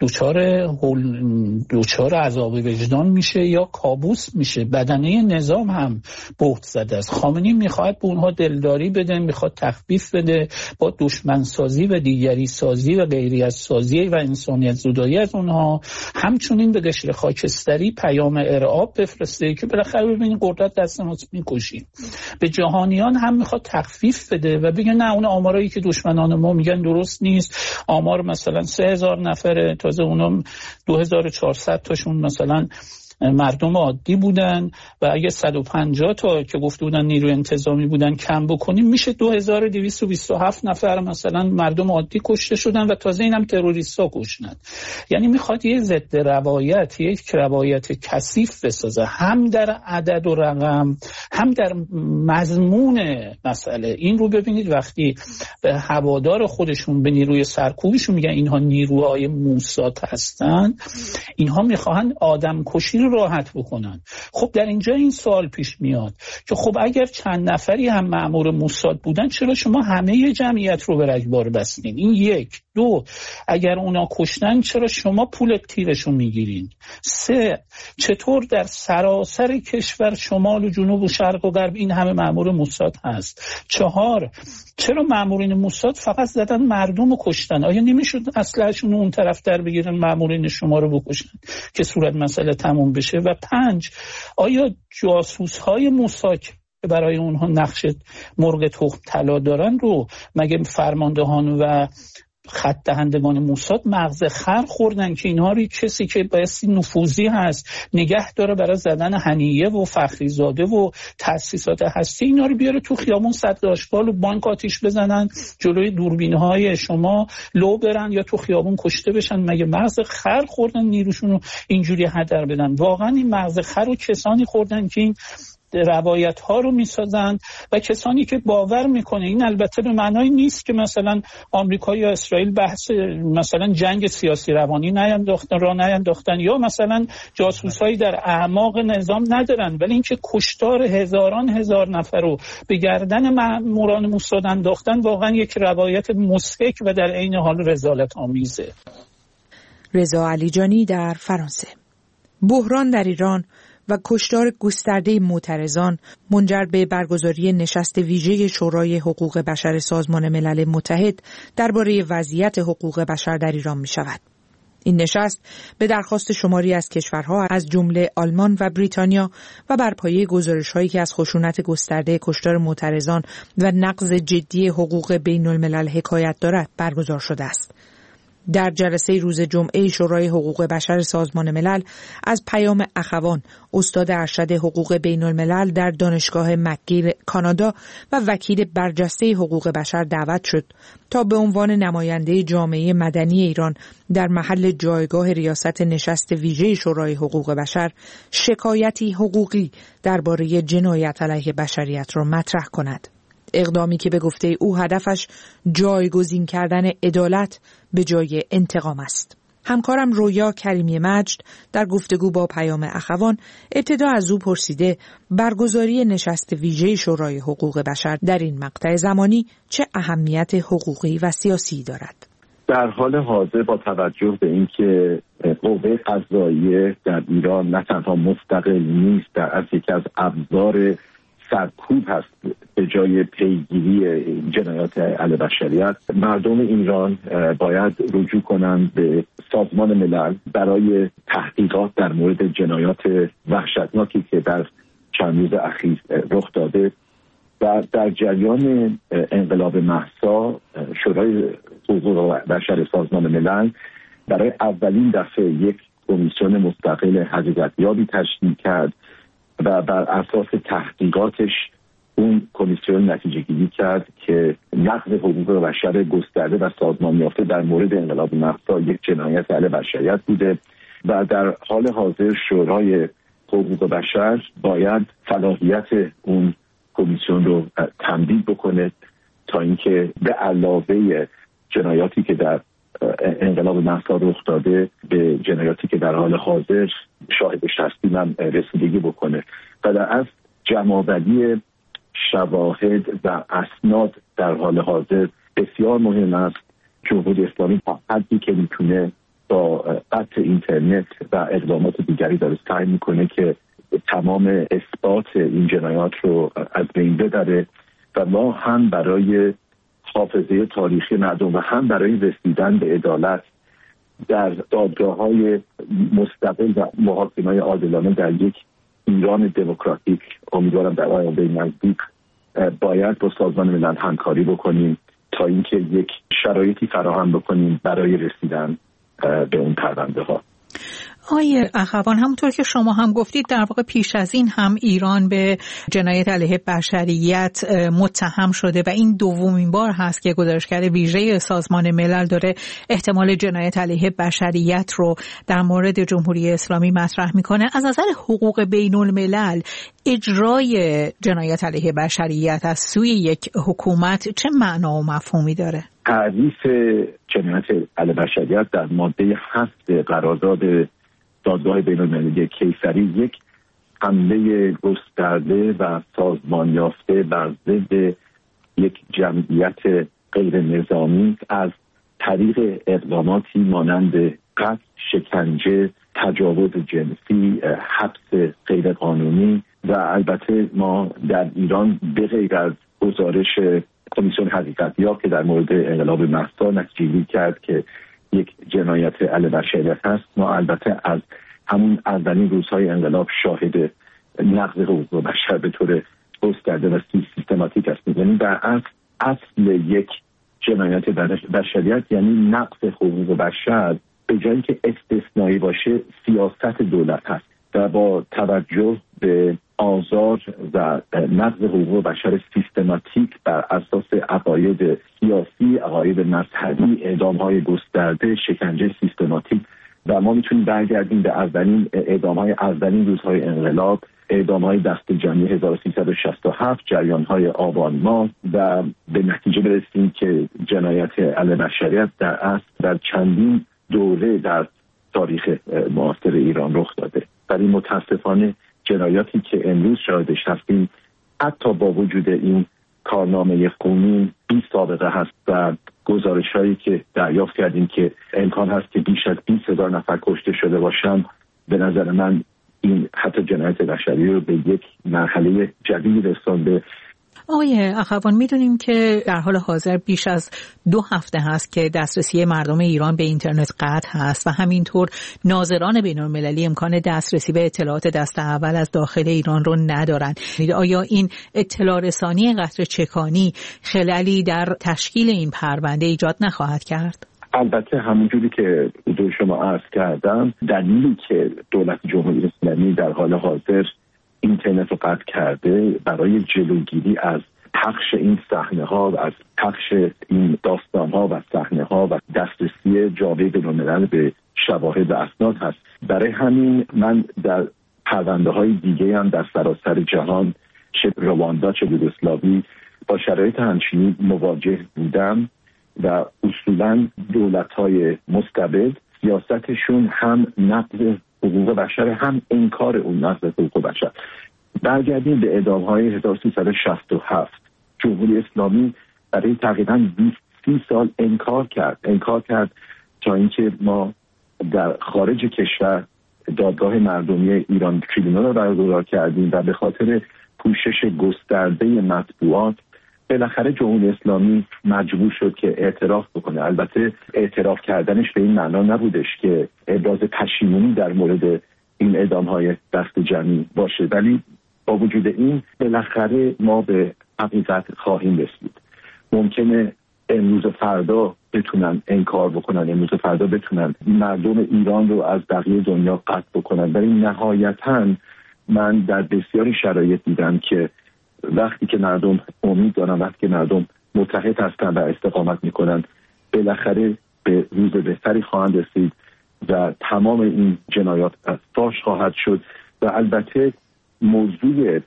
دوچار عذاب وجدان میشه یا کابوس میشه. بدنه نظام هم بهت زده است. خامنه‌ای میخواد به اونها دلداری بده، میخواد تخفیف بده، با دشمن سازی و دیگری سازی و غیریت سازی و انسانیت زدایی از اونها، همچنین به قشر خاکستری پیام ارعاب بفرسته که بالاخره ببینید قدرت دست ما میکشیم. به جهانیان هم میخواد تخفیف بده و بگه نه، اون آمارایی که دشمنان ما میگن درست نیست. آمار مثلا 3000 نفره، تازه اونم 2400 تاشون مثلا مردم عادی بودن و اگه 150 تا که گفته بودن نیروی انتظامی بودن کم بکنیم میشه 2227 نفر مثلا مردم عادی کشته شدن و تازه اینم تروریستا کشتن. یعنی میخواد یه ضد روایت، یک روایت کثیف بسازه، هم در عدد و رقم هم در مضمون مسئله. این رو ببینید وقتی به هوادار خودشون، به نیروی سرکوبشون میگن اینها نیروهای موساد هستن، اینها میخواهند آدم کشی رو راحت بکنن. خب در اینجا این سوال پیش میاد که خب اگر چند نفری هم مأمور موساد بودن چرا شما همه جمعیت رو به رگبار بستین؟ این یک. دو، اگر اونا کشتن چرا شما پول تیرشون میگیرین؟ سه، چطور در سراسر کشور شمال و جنوب و شرق و غرب این همه مأمور موساد هست؟ چهار، چرا مأمورین موساد فقط زدن مردم رو کشتن؟ آیا نمیشد اسلحه‌شون اون طرف در بگیرن مأمورین شما رو بکشن که صورت مسئله تموم بشه؟ و پنج، آیا جاسوس‌های موساد برای اونها نقش مرغ تخم طلا دارن رو مگه فرماندهان و خط دهندگان موساد مغز خر خوردن که اینها رو کسی که بایستی نفوذی هست نگه داره برای زدن هنیه و فخریزاده و تأسیسات هستی اینا رو بیاره تو خیابون صد آشغال و بانک آتیش بزنن، جلوی دوربین‌های شما لو برن یا تو خیابون کشته بشن؟ مگه مغز خر خوردن نیروشون رو اینجوری هدر بدن؟ واقعا این مغز خر رو کسانی خوردن که این روایت ها رو میسازن و کسانی که باور میکنه. این البته به معنای نیست که مثلا آمریکا یا اسرائیل بحث مثلا جنگ سیاسی روانی نینداختن یا مثلا جاسوسایی در اعماق نظام ندارن، ولی اینکه کشتار هزار نفر رو به گردن ماموران موساد انداختن واقعا یک روایت مضحک و در عین حال رذالت آمیزه. رضا علیجانی در فرانسه. بحران در ایران و کشتار گسترده معترضان منجر به برگزاری نشست ویژه شورای حقوق بشر سازمان ملل متحد درباره وضعیت حقوق بشر در ایران می شود. این نشست به درخواست شماری از کشورها از جمله آلمان و بریتانیا و بر پایه گزارش‌هایی که از خشونت گسترده کشتار معترضان و نقض جدی حقوق بین الملل حکایت دارد برگزار شده است. در جلسه روز جمعه شورای حقوق بشر سازمان ملل از پیام اخوان، استاد ارشد حقوق بین الملل در دانشگاه مکگیل کانادا و وکیل برجسته حقوق بشر دعوت شد تا به عنوان نماینده جامعه مدنی ایران در محل جایگاه ریاست نشست ویژه شورای حقوق بشر شکایتی حقوقی درباره جنایت علیه بشریت را مطرح کند. اقدامی که به گفته او هدفش جایگزین کردن عدالت به جای انتقام است. همکارم رویا کریمی مجد در گفتگو با پیام اخوان ابتدا از او پرسیده برگزاری نشست ویژه شورای حقوق بشر در این مقطع زمانی چه اهمیت حقوقی و سیاسی دارد؟ در حال حاضر با توجه به اینکه قوه قضاییه در ایران نه تنها مستقل نیست، در اصل یکی از ابزار سرکوب هست به جای پیگیری جنایات علیه بشریت، مردم ایران باید رجوع کنند به سازمان ملل برای تحقیقات در مورد جنایات وحشتناکی که در چند روز اخیر رخ داده و در جریان انقلاب مهسا شورای حقوق بشر سازمان ملل برای اولین دفعه یک کمیسیون مستقل حقیقتیابی تشکیل کرد و بر اساس تحقیقاتش اون کمیسیون نتیجه گیری کرد که نقض حقوق بشر گسترده و سازمان یافته در مورد انقلاب مهسا یک جنایت علیه بشریت بوده و در حال حاضر شورای حقوق بشر باید صلاحیت اون کمیسیون رو تمدید بکنه تا اینکه به علاوه جنایاتی که در انقلاب مهسا رخ داده به جنایاتی که در حال حاضر شاهدش هستیم هم رسیدگی بکنه و در اصل جمع‌آوری شواهد و اسناد در حال حاضر بسیار مهم است. جمهوری اسلامی تا حدی که میتونه با قطع اینترنت و اقدامات دیگری داره سعی میکنه که تمام اثبات این جنایات رو از بین ببره و ما هم برای حافظه تاریخی مردم و هم برای رسیدن به عدالت در دادگاه‌های مستقل و محاکمه‌های عادلانه در یک ایران دموکراتیک امیدوارم در آینده نزدیک باید با سازمان ملل همکاری بکنیم تا اینکه یک شرایطی فراهم بکنیم برای رسیدن به اون پرونده‌ها. آقای اخوان، همونطور که شما هم گفتید در واقع پیش از این هم ایران به جنایت علیه بشریت متهم شده و این دومین بار هست که گزارشگر ویژه سازمان ملل داره احتمال جنایت علیه بشریت رو در مورد جمهوری اسلامی مطرح میکنه. از نظر حقوق بین الملل اجرای جنایت علیه بشریت از سوی یک حکومت چه معنا و مفهومی داره؟ تعریف جنایت علیه بشریت در ماده 7 قرارداد دادگاه بین‌المللی کیسری یک حمله گسترده و سازمان یافته بر ضد یک جمعیت غیر نظامی از طریق اقداماتی مانند قتل، شکنجه، تجاوز جنسی، حبس غیر قانونی و البته ما در ایران به غیر از گزارش کمیسیون حقیقتیاب که در مورد انقلاب مهسا نتیجه‌گیری کرد که یک جنایت علیه بشریت هست، ما البته از همون اولین روزهای انقلاب شاهد نقض حقوق بشر به طور گسترده و سیستماتیک هستیم. یعنی در اصل یک جنایت بشریت یعنی نقض حقوق بشر به جایی که استثنایی باشه سیاست دولت هست و با توجه به آزار و نقض حقوق بشر سیستماتیک بر اساس عقاید سیاسی، عقاید مذهبی، اعدام‌های گسترده، شکنجه سیستماتیک و ما میتونیم برگردیم به اولین روزهای انقلاب، اعدام‌های دست جمعی 1367، جریان‌های آبان ماه و به نتیجه برسیم که جنایت علیه بشریت در اصل در چندین دوره در تاریخ معاصر ایران رخ داده. ولی متاسفانه جنایاتی که امروز شاهدش هستیم حتی با وجود این کارنامه خونین بی سابقه هست و گزارش‌هایی که دریافت کردیم که امکان هست که بیش از 20,000 نفر کشته شده باشن، به نظر من این حتی جنایت بشری رو به یک مرحله جدید رسانده. آقای اخوان، میدونیم که در حال حاضر بیش از 2 هفته هست که دسترسی مردم ایران به اینترنت قطع هست و همینطور ناظران بین‌المللی امکان دسترسی به اطلاعات دست اول از داخل ایران رو ندارن. آیا این اطلاع رسانی قطر چکانی خللی در تشکیل این پرونده ایجاد نخواهد کرد؟ البته همونجوری که حضور شما عرض کردم، دلیلی که دولت جمهوری اسلامی در حال حاضر اینترنت رو قطع کرده برای جلوگیری از پخش این صحنه‌ها و از پخش این داستان‌ها و صحنه‌ها و دسترسی جامعه بین‌الملل به شواهد و اسناد هست. برای همین من در پرونده‌های دیگه هم در سراسر جهان، چه رواندا چه یوگسلاوی، با شرایط همچنین مواجه بودم و اصولاً دولت‌های مستبد سیاستشون هم نقض حقوق بشر هم انکار اون نقض حقوق بشر. برگردیم به اعدام‌های 1367. جمهوری اسلامی برای تقریباً 20 سال انکار کرد تا اینکه ما در خارج کشور دادگاه مردمی ایران تریبونال رو برگزار کردیم و به خاطر پوشش گسترده مطبوعات بالاخره جمهوری اسلامی مجبور شد که اعتراف بکنه. البته اعتراف کردنش به این معنا نبودش که ابراز پشیمونی در مورد این اعدام‌های دست جمعی باشه، ولی با وجود این بالاخره ما به حقیقت خواهیم رسید. ممکنه امروز و فردا بتونن انکار بکنن، امروز و فردا بتونن مردم ایران رو از بقیه دنیا قطع بکنن، ولی نهایتاً من در بسیاری شرایط دیدم که وقتی که مردم امید دارن، وقتی که مردم متحد هستن و استقامت میکنن، بالاخره به روز بهتری خواهند رسید و تمام این جنایات فاش خواهد شد و البته موضوع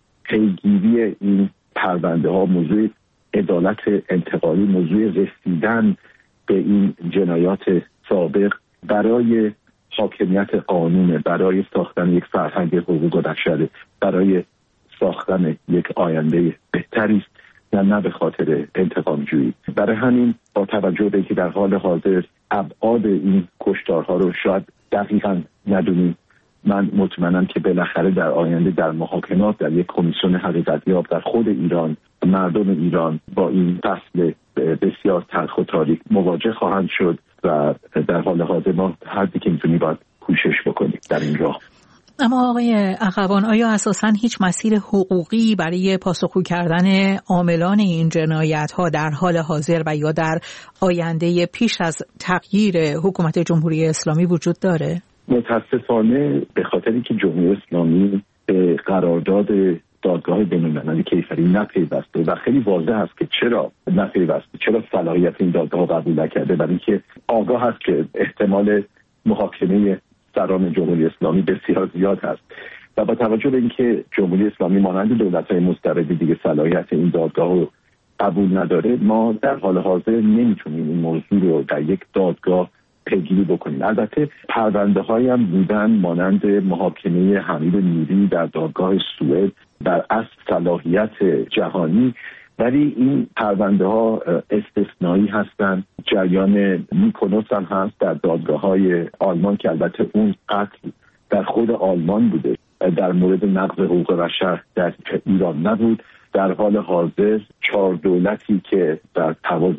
پیگیری این پرونده ها، موضوع عدالت انتقالی، موضوع رسیدن به این جنایات سابق برای حاکمیت قانون، برای ساختن یک فرهنگ حقوق بشر، برای ساختن یک آینده بهتری است و نه به خاطر انتقام جویی. برای همین با توجه به اینکه در حال حاضر ابعاد این کشتارها رو شاید دقیقاً ندونیم، من مطمئنم که بالاخره در آینده در محاکمات در یک کمیسیون حقیقتیاب در خود ایران مردم ایران با این فصل بسیار تلخ و تاریک مواجه خواهند شد و در حال حاضر ما هر چیزی که میتونیم باید کوشش بکنیم در این راه. اما آقای اخوان، آیا اساساً هیچ مسیر حقوقی برای پاسخگو کردن عاملان این جنایت‌ها در حال حاضر و یا در آینده پیش از تغییر حکومت جمهوری اسلامی وجود داره؟ متاسفانه به خاطر اینکه جمهوری اسلامی به قرارداد دادگاه بین‌المللی کیسری نپیوسته و خیلی واضح است که چرا نپیوسته، چرا صلاحیت این دادگاه قبول نکرده، برای اینکه آگاه است که احتمال محاکمه سران جمهوری اسلامی بسیار زیاد هست و با توجه به اینکه جمهوری اسلامی مانند دولت‌های مستبد دیگه صلاحیت این دادگاه رو قبول نداره، ما در حال حاضر نمیتونیم این موضوع رو در یک دادگاه پیگیری بکنیم. البته پرونده هایی هم بودن مانند محاکمه حمید نوری در دادگاه سوئد بر اصل صلاحیت جهانی، ولی این پرونده ها استثنایی هستند. جریان میکونوس هم هست در دادگاه های آلمان که البته اون قتل در خود آلمان بوده، در مورد نقض حقوق بشر در ایران نبود. در حال حاضر 4 دولتی که در تواز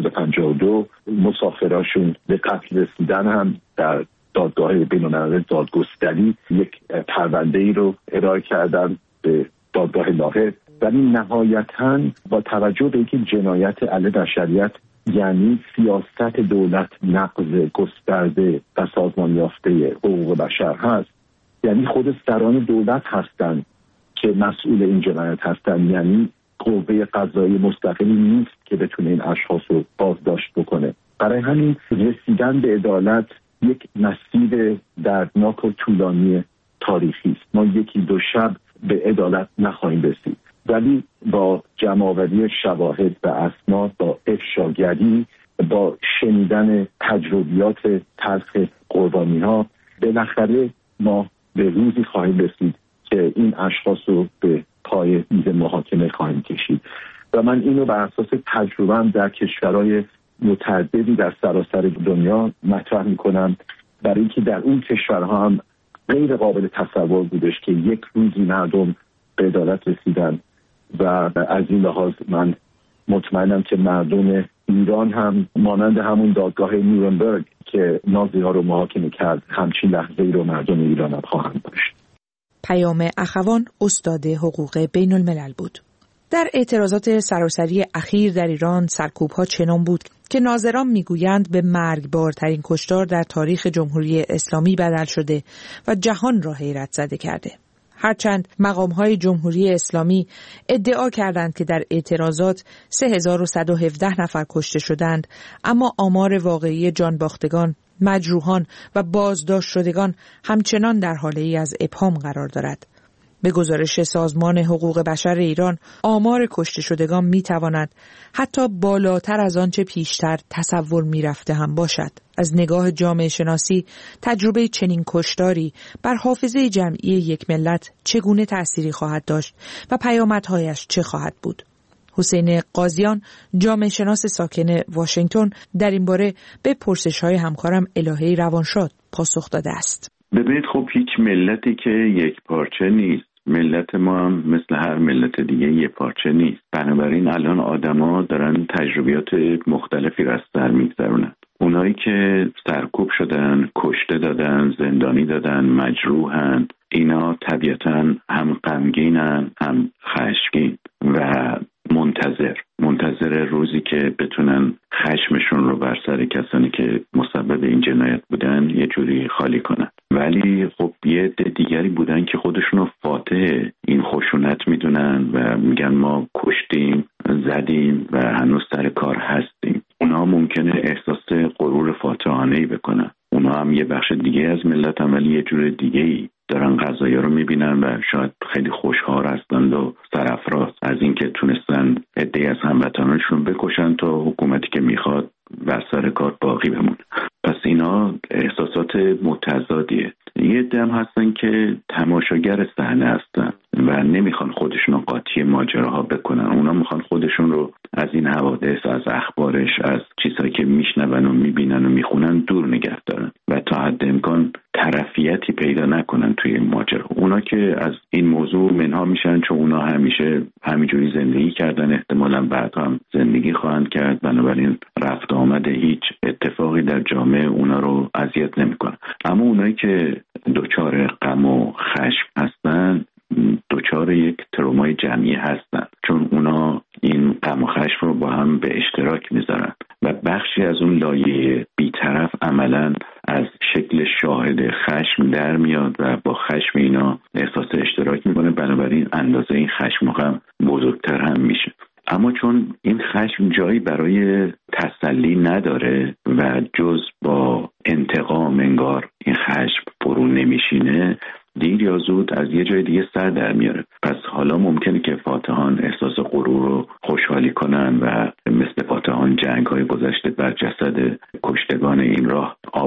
752 مسافراشون به قتل رسیدن هم در دادگاه بین‌المللی دادگستری یک پرونده ای رو ارائه کردن به دادگاه لاهه. ولی نهایتاً با توجه به اینکه جنایت علیه بشریت یعنی سیاست دولت نقض گسترده و سازمان یافته حقوق بشر هست، یعنی خود سران دولت هستند که مسئول این جنایت هستند، یعنی قوه قضایی مستقلی نیست که بتونه این اشخاص رو بازداشت بکنه. برای همین رسیدن به عدالت یک مسیر دردناک و طولانی تاریخی است. ما 1-2 شب به عدالت نخواهیم رسید، ولی با جمع‌آوری شواهد و اسناد، با افشاگری، با شنیدن تجربیات تلخ قربانی‌ها، بالاخره ما به روزی خواهیم رسید که این اشخاص رو به پای میز محاکمه خواهیم کشید. و من اینو بر اساس تجربه‌ام در کشورهای متعددی در سراسر دنیا مطرح می‌کنم، برای اینکه در اون کشورها هم غیر قابل تصور بودش که یک روزی مردم به عدالت رسیدن و از این لحاظ من مطمئنم که مردم ایران هم مانند همون دادگاه نیورنبرگ که نازی‌ها رو محاکمه کرد همچین لحظه‌ای رو مردم ایران هم خواهند داشت. پیام اخوان استاد حقوق بین الملل بود. در اعتراضات سراسری اخیر در ایران سرکوب‌ها چنان بود که ناظران میگویند به مرگبارترین کشتار در تاریخ جمهوری اسلامی بدل شده و جهان را حیرت زده کرده. هرچند مقام‌های جمهوری اسلامی ادعا کردند که در اعتراضات 3117 نفر کشته شدند، اما آمار واقعی جانباختگان، مجروحان و بازداشت شدگان همچنان در حاله‌ای از ابهام قرار دارد. به گزارش سازمان حقوق بشر ایران، آمار کشته شدگان می‌تواند حتی بالاتر از آنچه پیشتر تصور می‌رفته هم باشد. از نگاه جامعه شناسی، تجربه چنین کشتاری بر حافظه جمعی یک ملت چگونه تأثیری خواهد داشت و پیامدهایش چه خواهد بود؟ حسین قاضیان، جامعه شناس ساکن واشنگتن، در این باره به پرسش‌های همکارم الهی روانشاد پاسخ داده است. ببینید، خب هیچ ملتی که یک پارچه نیست. ملت ما هم مثل هر ملت دیگه یک پارچه نیست. بنابراین الان آدما دارن تجربیات مختلفی را از سر میگذرونن. اونایی که سرکوب شدن، کشته دادن، زندانی دادن، مجروحن، اینا طبیعتاً هم غمگینن هم خشمگین و منتظر روزی که بتونن خشمشون رو بر سر کسانی که مسبب این جنایت بودن یه جوری خالی کنن. ولی خب یه عده دیگری بودن که خودشون رو فاتح این خشونت میدونن و میگن ما کشتیم، زدیم و هنوز سر کار هستیم. اونا ممکنه احساس غرور فاتحانه‌ای بکنن. اونا هم یه بخش دیگه از ملت هم، ولی یه جور دیگه‌ای دارن قضایا رو میبینن و شاید خیلی خوشحال هستند و سرافراز از اینکه تونستن عده‌ای از هموطنانشون بکشن تا حکومتی که میخواد بر سر کار باقی بمونه. پس اینا احساسات متضادیه. یه عده هم هستن که تماشاگر صحنه هستن و نمیخوان خودشون رو قاطی ماجراها بکنن. اونا میخوان خودشون رو از این حوادث، از اخبارش، از چیزهایی که میشنون و میبینن و میخونن دور نگه دارن و تا حد امکان طرفیتی پیدا نکنن توی این ماجرا. اونا که از این موضوع منها میشن چون اونا همیشه همینجوری زندگی کردن، احتمالاً بعد هم زندگی خواهند کرد، بنابراین رفت آمد هیچ اتفاقی در جامعه اونا رو اذیت نمیکنه. اما اونایی که دچار غم و خشم هستن دچار یک ترومای جمعی هستن، چون اونا این غم و خشم رو با هم به اشتراک میذارن و بخشی از اون لایه بی‌طرف عملاً از شکل شاهد خشم در میاد و با خشم اینا احساس اشتراک میکنه، بنابراین اندازه این خشم و غم بزرگتر هم میشه. اما چون این خشم جایی برای تسلی نداره و جز با انتقام انگار این خشم فرو نمیشینه، دیر یا زود از یه جای دیگه سر در میاره. پس حالا ممکنه که فاتحان احساس غرور رو خوشحالی کنن و مثل فاتحان جنگ‌های گذشته بر جسد کشتگان این راه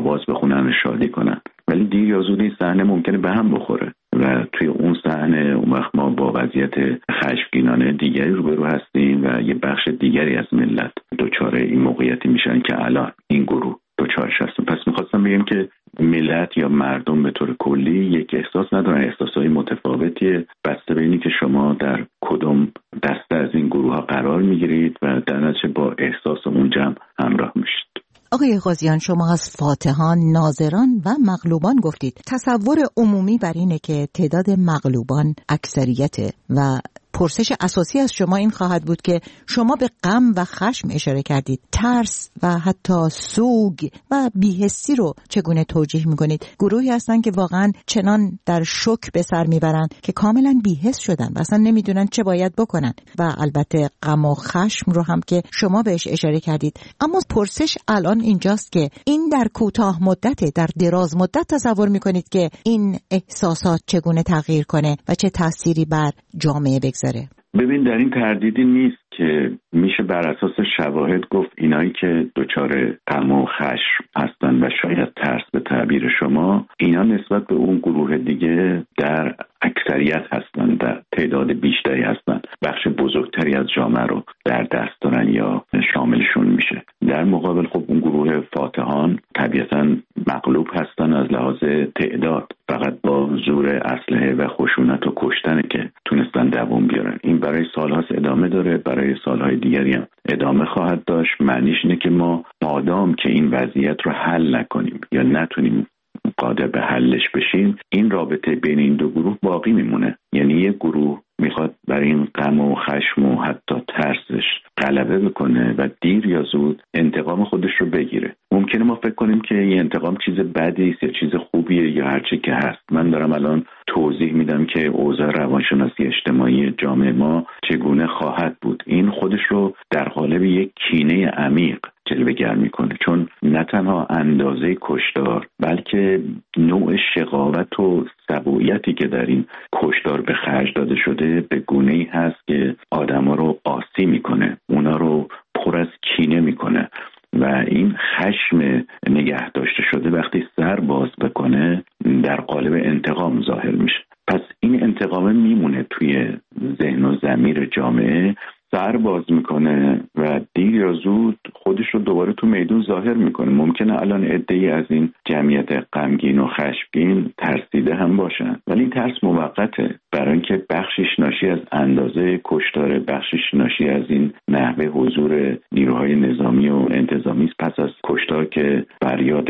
ممکنه به هم بخوره و توی اون صحنه اون وقت ما با وضعیت خشمگینانه دیگری روبرو هستیم و یه بخش دیگری از ملت دچار این موقعیتی میشن که الان این گروه دچارش هستن. پس میخواستم بگم که ملت یا مردم به طور کلی یک احساس ندارن، احساسهای متفاوتیه بسته به اینی که شما در کدوم دسته از این گروه ها قرار میگیرید و در نتیجه با احساس اون جمع همراه میشید. آقای غازیان، شما از فاتحان، ناظران و مغلوبان گفتید. تصور عمومی بر اینه که تعداد مغلوبان اکثریته و پرسش اساسی از شما این خواهد بود که شما به غم و خشم اشاره کردید. ترس و حتی سوگ و بی‌حسی رو چگونه توجیه می‌کنید؟ گروهی هستن که واقعا چنان در شوک به سر میبرن که کاملا بی‌حس شدن و اصلا نمیدونن چه باید بکنن و البته غم و خشم رو هم که شما بهش اشاره کردید. اما پرسش الان اینجاست که این در کوتاه مدته، در دراز مدت تصور می‌کنید که این احساسات چگونه تغییر کنه و چه تأثیری بر جامعه بگذاره؟ ببین، در این تردیدی نیست که میشه بر اساس شواهد گفت اینایی که دچار غم و خشم هستن و شاید ترس به تعبیر شما، اینا نسبت به اون گروه دیگه در اکثریت هستن، در تعداد بیشتری هستن، بخش بزرگتری از جامعه رو در دست دارن یا شاملشون میشه. در مقابل خب اون گروه فاتحان طبیعتاً مغلوب هستن از لحاظ تعداد، فقط با زور اسلحه و خشونت و کشتن که تونستن دوام بیارن. این برای سالهاست ادامه داره، برای سالهای دیگری هم ادامه خواهد داشت. معنیش اینه که ما مادام که این وضعیت رو حل نکنیم یا نتونیم قادر به حلش بشیم، این رابطه بین این دو گروه باقی میمونه. یعنی یک گروه میخواد برای این غم و خشم و حتی ترسش غلبه بکنه و دیر یا زود انتقام خودش رو بگیره. ممکنه ما فکر کنیم که این انتقام چیز بدی است یا چیز خوبیه یا هر چی که هست. من دارم الان توضیح میدم که اوضاع روانشناسی اجتماعی جامعه ما چگونه خواهد بود. این خودش رو در قالب یک کینه عمیق جلوه‌گر میکنه، چون نه تنها اندازه کشتار بلکه نوع شقاوت و سبویتی که در این کشتار به خرج داده شده به گونه‌ای هست که آدما رو قاسی میکنه، اونا رو پر از کینه میکنه و این خشم نگه داشته شده وقتی سر باز بکنه در قالب انتقام ظاهر میشه. پس این انتقام میمونه توی ذهن و ضمیر جامعه، سر باز میکنه و دیر یا زود خودش رو دوباره تو میدون ظاهر میکنه. ممکنه الان عده‌ای از این جمعیت غمگین و خشمگین ترسیده هم باشن، ولی این ترس موقته، برای اینکه بخشش ناشی از اندازه کشتار، بخشش ناشی از این نحوه حضور نیروهای نظامی و انتظامی پس از کشتار که فریاد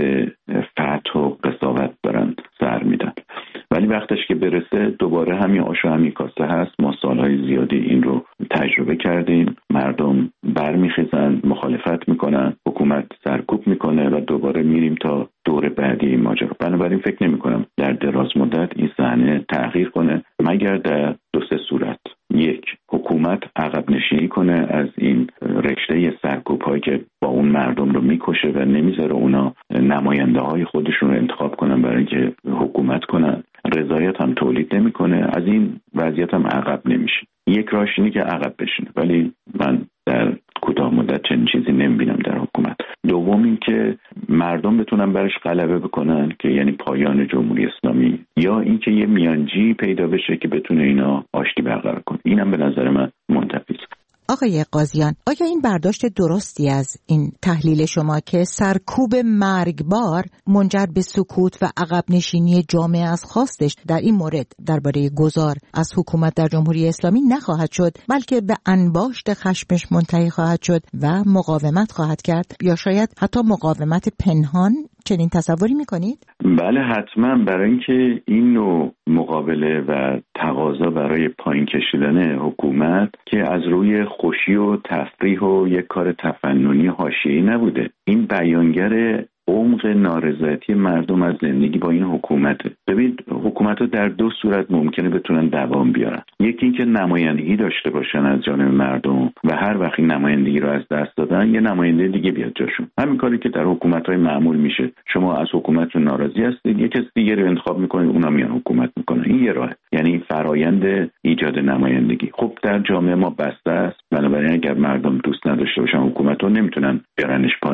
فتح و قساوت دارن سر میدن. ولی وقتش که برسه دوباره همین آش و همین کاسه هست. ما سالهای زیادی این رو تجربه کردیم. مردم برمیخیزن، مخالفت میکنن، حکومت سرکوب میکنه و دوباره میریم تا دور بعدی این ماجرا. بنابراین فکر نمیکنم در دراز مدت این صحنه تغییر کنه مگر در دو سه صورت. یک، حکومت عقب نشینی کنه از این رشته سرکوب هایی که با اون مردم رو میکشه و نمیذاره اونا نماینده های خودشون رو انتخاب کنن برای اینکه حکومت کنن. رضایت هم تولید نمیکنه، از این وضعیت هم عقب نمیشه. یک راهش اینه که عقب بشینه، ولی من در کوتاه مدت چنین چیزی نمیبینم در حکومت. دوم این که مردم بتونن برش غلبه بکنن که یعنی پایان جمهوری اسلامی، یا اینکه یه میانجی پیدا بشه که بتونه اینا آشتی برقرار کنه. اینم به نظر من منتفی است. آقای غازیان، آیا این برداشت درستی از این تحلیل شما که سرکوب مرگبار منجر به سکوت و عقب نشینی جامعه از خواستش در این مورد درباره گذار از حکومت در جمهوری اسلامی نخواهد شد، بلکه به انباشت خشمش منتهی خواهد شد و مقاومت خواهد کرد، یا شاید حتی مقاومت پنهان؟ چنین تصوری میکنید؟ بله حتما، برای اینکه این نوع مقابله و تقاضا برای پایین کشیدن حکومت که از روی خوشی و تفریح و یک کار تفننی حاشیه‌ای نبوده، این بیانگر عمق نارضایتی مردم از زندگی با این حکومته. ببینید حکومت‌ها در دو صورت ممکنه بتونن دوام بیارن. یکی اینکه نمایندگی داشته باشن از جانب مردم و هر وقت این نمایندگی رو از دست دادن یه نماینده دیگه بیاد جاشون. همین کاری که در حکومت‌های معمول میشه. شما از حکومتتون ناراضی هستید، یک کس دیگه رو انتخاب میکنید، اونا میان حکومت میکنن. این یه راه، یعنی فرایند ایجاد نمایندگی. خب در جامعه ما بسته است، بنابراین اگر مردم دوست نداشته باشن حکومت رو نمیتونن بیارنش پایین.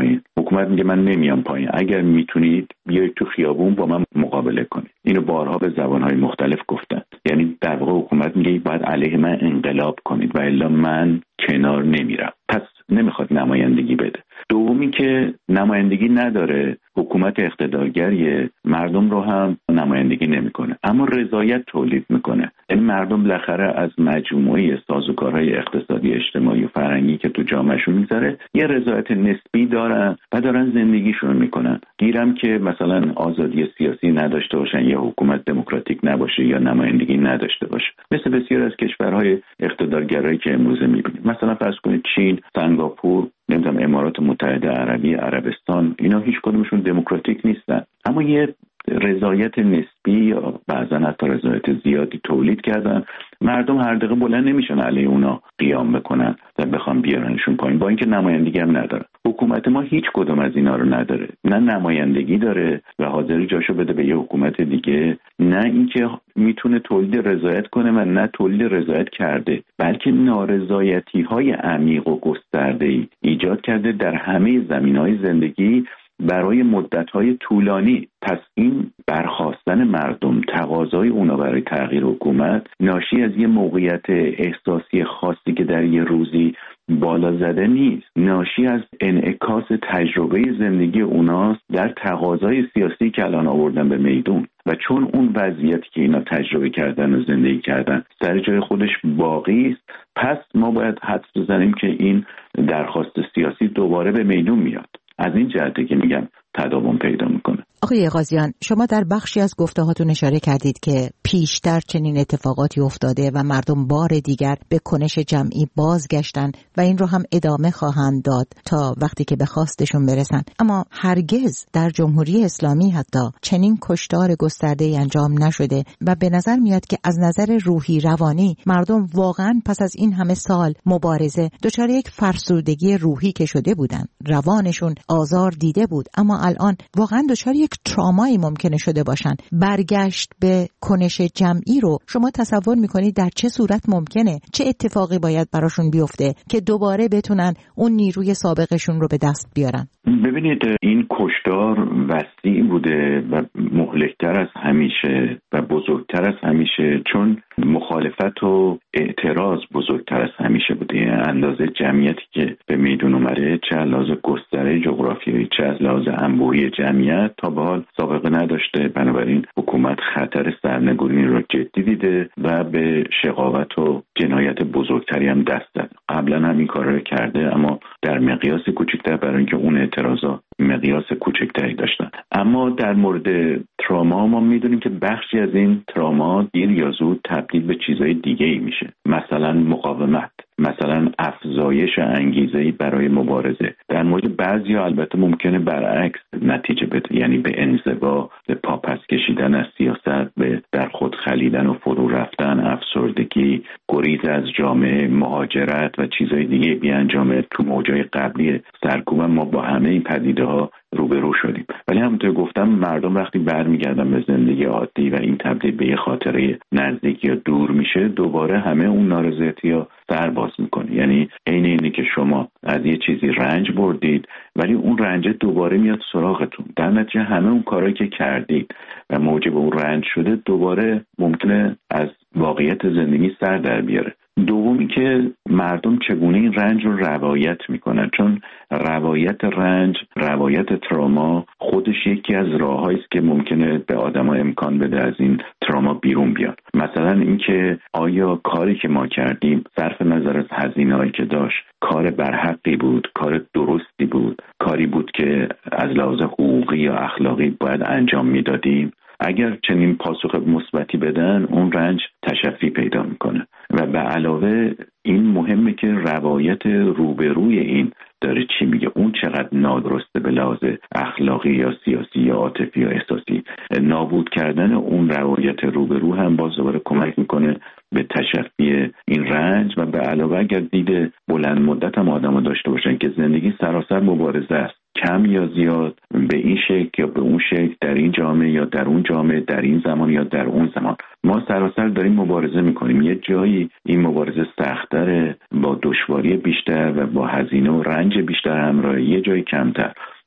حکومت میگه من نمیام پایین، اگر میتونید بیایید تو خیابون با من مقابله کنید. اینو بارها به زبانهای مختلف گفتن. یعنی در واقع حکومت میگه باید علیه من انقلاب کنید و الا من کنار نمیرم. پس نمیخواد نمایندگی بده. دومی که نمایندگی نداره، حکومت اقتدارگریه، مردم رو هم نمایندگی نمیکنه اما رضایت تولید میکنه. یعنی مردم بالاخره از مجموعه سازوکارهای اقتصادی، اجتماعی و فرهنگی که تو جامعهشون میذاره یه رضایت نسبی دارن و دارن زندگیشون میکنن. گیرم که مثلا آزادی سیاسی نداشته باشن یا حکومت دموکراتیک نباشه یا نمایندگی نداشته باشه، مثل بسیار از کشورهای اقتدارگرایی که امروز میبینیم. مثلا فرض کنید چین، سنگاپور، نمیدونم امارات متحده عربی، عربستان، اینا هیچ کدومشون دموکراتیک نیستن اما یه رضایت نسبی یا بعضا حتی رضایت زیادی تولید کردن. مردم هر دقیقه بلند نمیشن علیه اونا قیام بکنن و بخوام بیارنشون پایین، با اینکه نمایندگی هم نداره. حکومت ما هیچ کدوم از اینا رو نداره، نه نمایندگی داره و حاضر جاشو بده به یه حکومت دیگه، نه اینکه میتونه تولید رضایت کنه و نه تولید رضایت کرده، بلکه نارضایتی‌های عمیق و گسترده‌ای ایجاد کرده در همه زمینه‌های زندگی برای مدت‌های طولانی. پس این برخاستن مردم، تقاضای اونا برای تغییر حکومت ناشی از یه موقعیت احساسی خاصی که در یه روزی بالا زده نیست، ناشی از انعکاس تجربه زندگی اوناست در تقاضای سیاسی که الان آوردن به میدون. و چون اون وضعیتی که اینا تجربه کردن و زندگی کردن سر جای خودش باقی است، پس ما باید حدس بزنیم که این درخواست سیاسی دوباره به میدون میاد. از این جهته که میگم تداوم پیدا میکنه. آقای غازیان، شما در بخشی از گفته‌هاتون اشاره کردید که پیشتر چنین اتفاقاتی افتاده و مردم بار دیگر به کنش جمعی بازگشتن و این رو هم ادامه خواهند داد تا وقتی که به خواستشون برسن. اما هرگز در جمهوری اسلامی حتی چنین کشتار گسترده‌ای انجام نشده و به نظر میاد که از نظر روحی روانی مردم واقعاً پس از این همه سال مبارزه دچار یک فرسودگی روحی که شده بودن. روانشون آزار دیده بود اما الان واقعاً دچار یک ترامایی ممکنه شده باشن. برگشت به کنش جمعی رو شما تصور میکنید در چه صورت ممکنه؟ چه اتفاقی باید براشون بیفته که دوباره بتونن اون نیروی سابقشون رو به دست بیارن؟ ببینید این کشتار وسیع بوده و مهلکتر از همیشه و بزرگتر از همیشه، چون مخالفت و اعتراض بزرگتر از همیشه بوده. اندازه جمعیتی که به میدون اومده، چه لحاظ گستره جغرافیایی چه از لحاظ انبوهی جمعیت، تا به حال سابقه نداشته. بنابراین حکومت خطر سرنگونی رو جدی دیده و به شقاوت و جنایت بزرگتری هم دست زد. قبلا هم این کار رو کرده اما در مقیاس کوچکتر، برای اینکه اون اعتراضا مقیاس کوچکتری داشتن. اما در مورد تراما ما میدونیم که بخشی از این تراما دیر یا زود تبدیل به چیزای دیگه‌ای میشه، مثلا مقاومت، مثلا افزایش انگیزه‌ای برای مبارزه. در مورد بعضیا البته ممکنه برعکس نتیجه بده، یعنی به انزوا، به پاپس کشیدن از سیاست، به در خود خلیدن و فرو رفتن، افسردگی، گریز از جامعه، مهاجرت و چیزهای دیگه بیانجامه. تو موجای قبلی سرکوب ما با همه این پدیده‌ها روبرو شدیم. ولی همونطور گفتم مردم وقتی برمیگردن به زندگی عادی و این تبدیل به یه خاطره نزدیک یا دور میشه، دوباره همه اون نارضایتی‌ها سر باز میکنه. یعنی عین اینه که شما از یه چیزی رنج بردید ولی اون رنج دوباره میاد سراغتون. در نتیجه همه اون کارهایی که کردید و موجب اون رنج شده دوباره ممکنه از واقعیت زندگی سر در بیاره. دومی که مردم چگونه این رنج رو روایت میکنن، چون روایت رنج، روایت تراما خودش یکی از راههایی است که ممکنه به آدما امکان بده از این تراما بیرون بیاد. مثلا اینکه آیا کاری که ما کردیم صرف نظر از هزینه‌ای که داشت کار برحقی بود، کار درستی بود، کاری بود که از لحاظ حقوقی یا اخلاقی باید انجام میدادیم. اگر چنین پاسخ مثبتی بدن اون رنج تشفی پیدا میکنه. و به علاوه این مهمه که روایت روبروی این داره چی میگه، اون چقدر نادرسته به لحاظ اخلاقی یا سیاسی یا عاطفی یا احساسی. نابود کردن اون روایت روبرو هم باز دوباره کمک میکنه به تشفی این رنج. و به علاوه اگر دید بلند مدت هم آدم داشته باشن که زندگی سراسر مبارزه است، کم یا زیاد، به این شکل یا به اون شکل، در این جامعه یا در اون جامعه، در این زمان یا در اون زمان، ما سراسر داریم مبارزه میکنیم. یه جایی این مبارزه سخت‌تره، با دشواری بیشتر و با هزینه و رنج بیشتر همراه، یه جایی کمتر.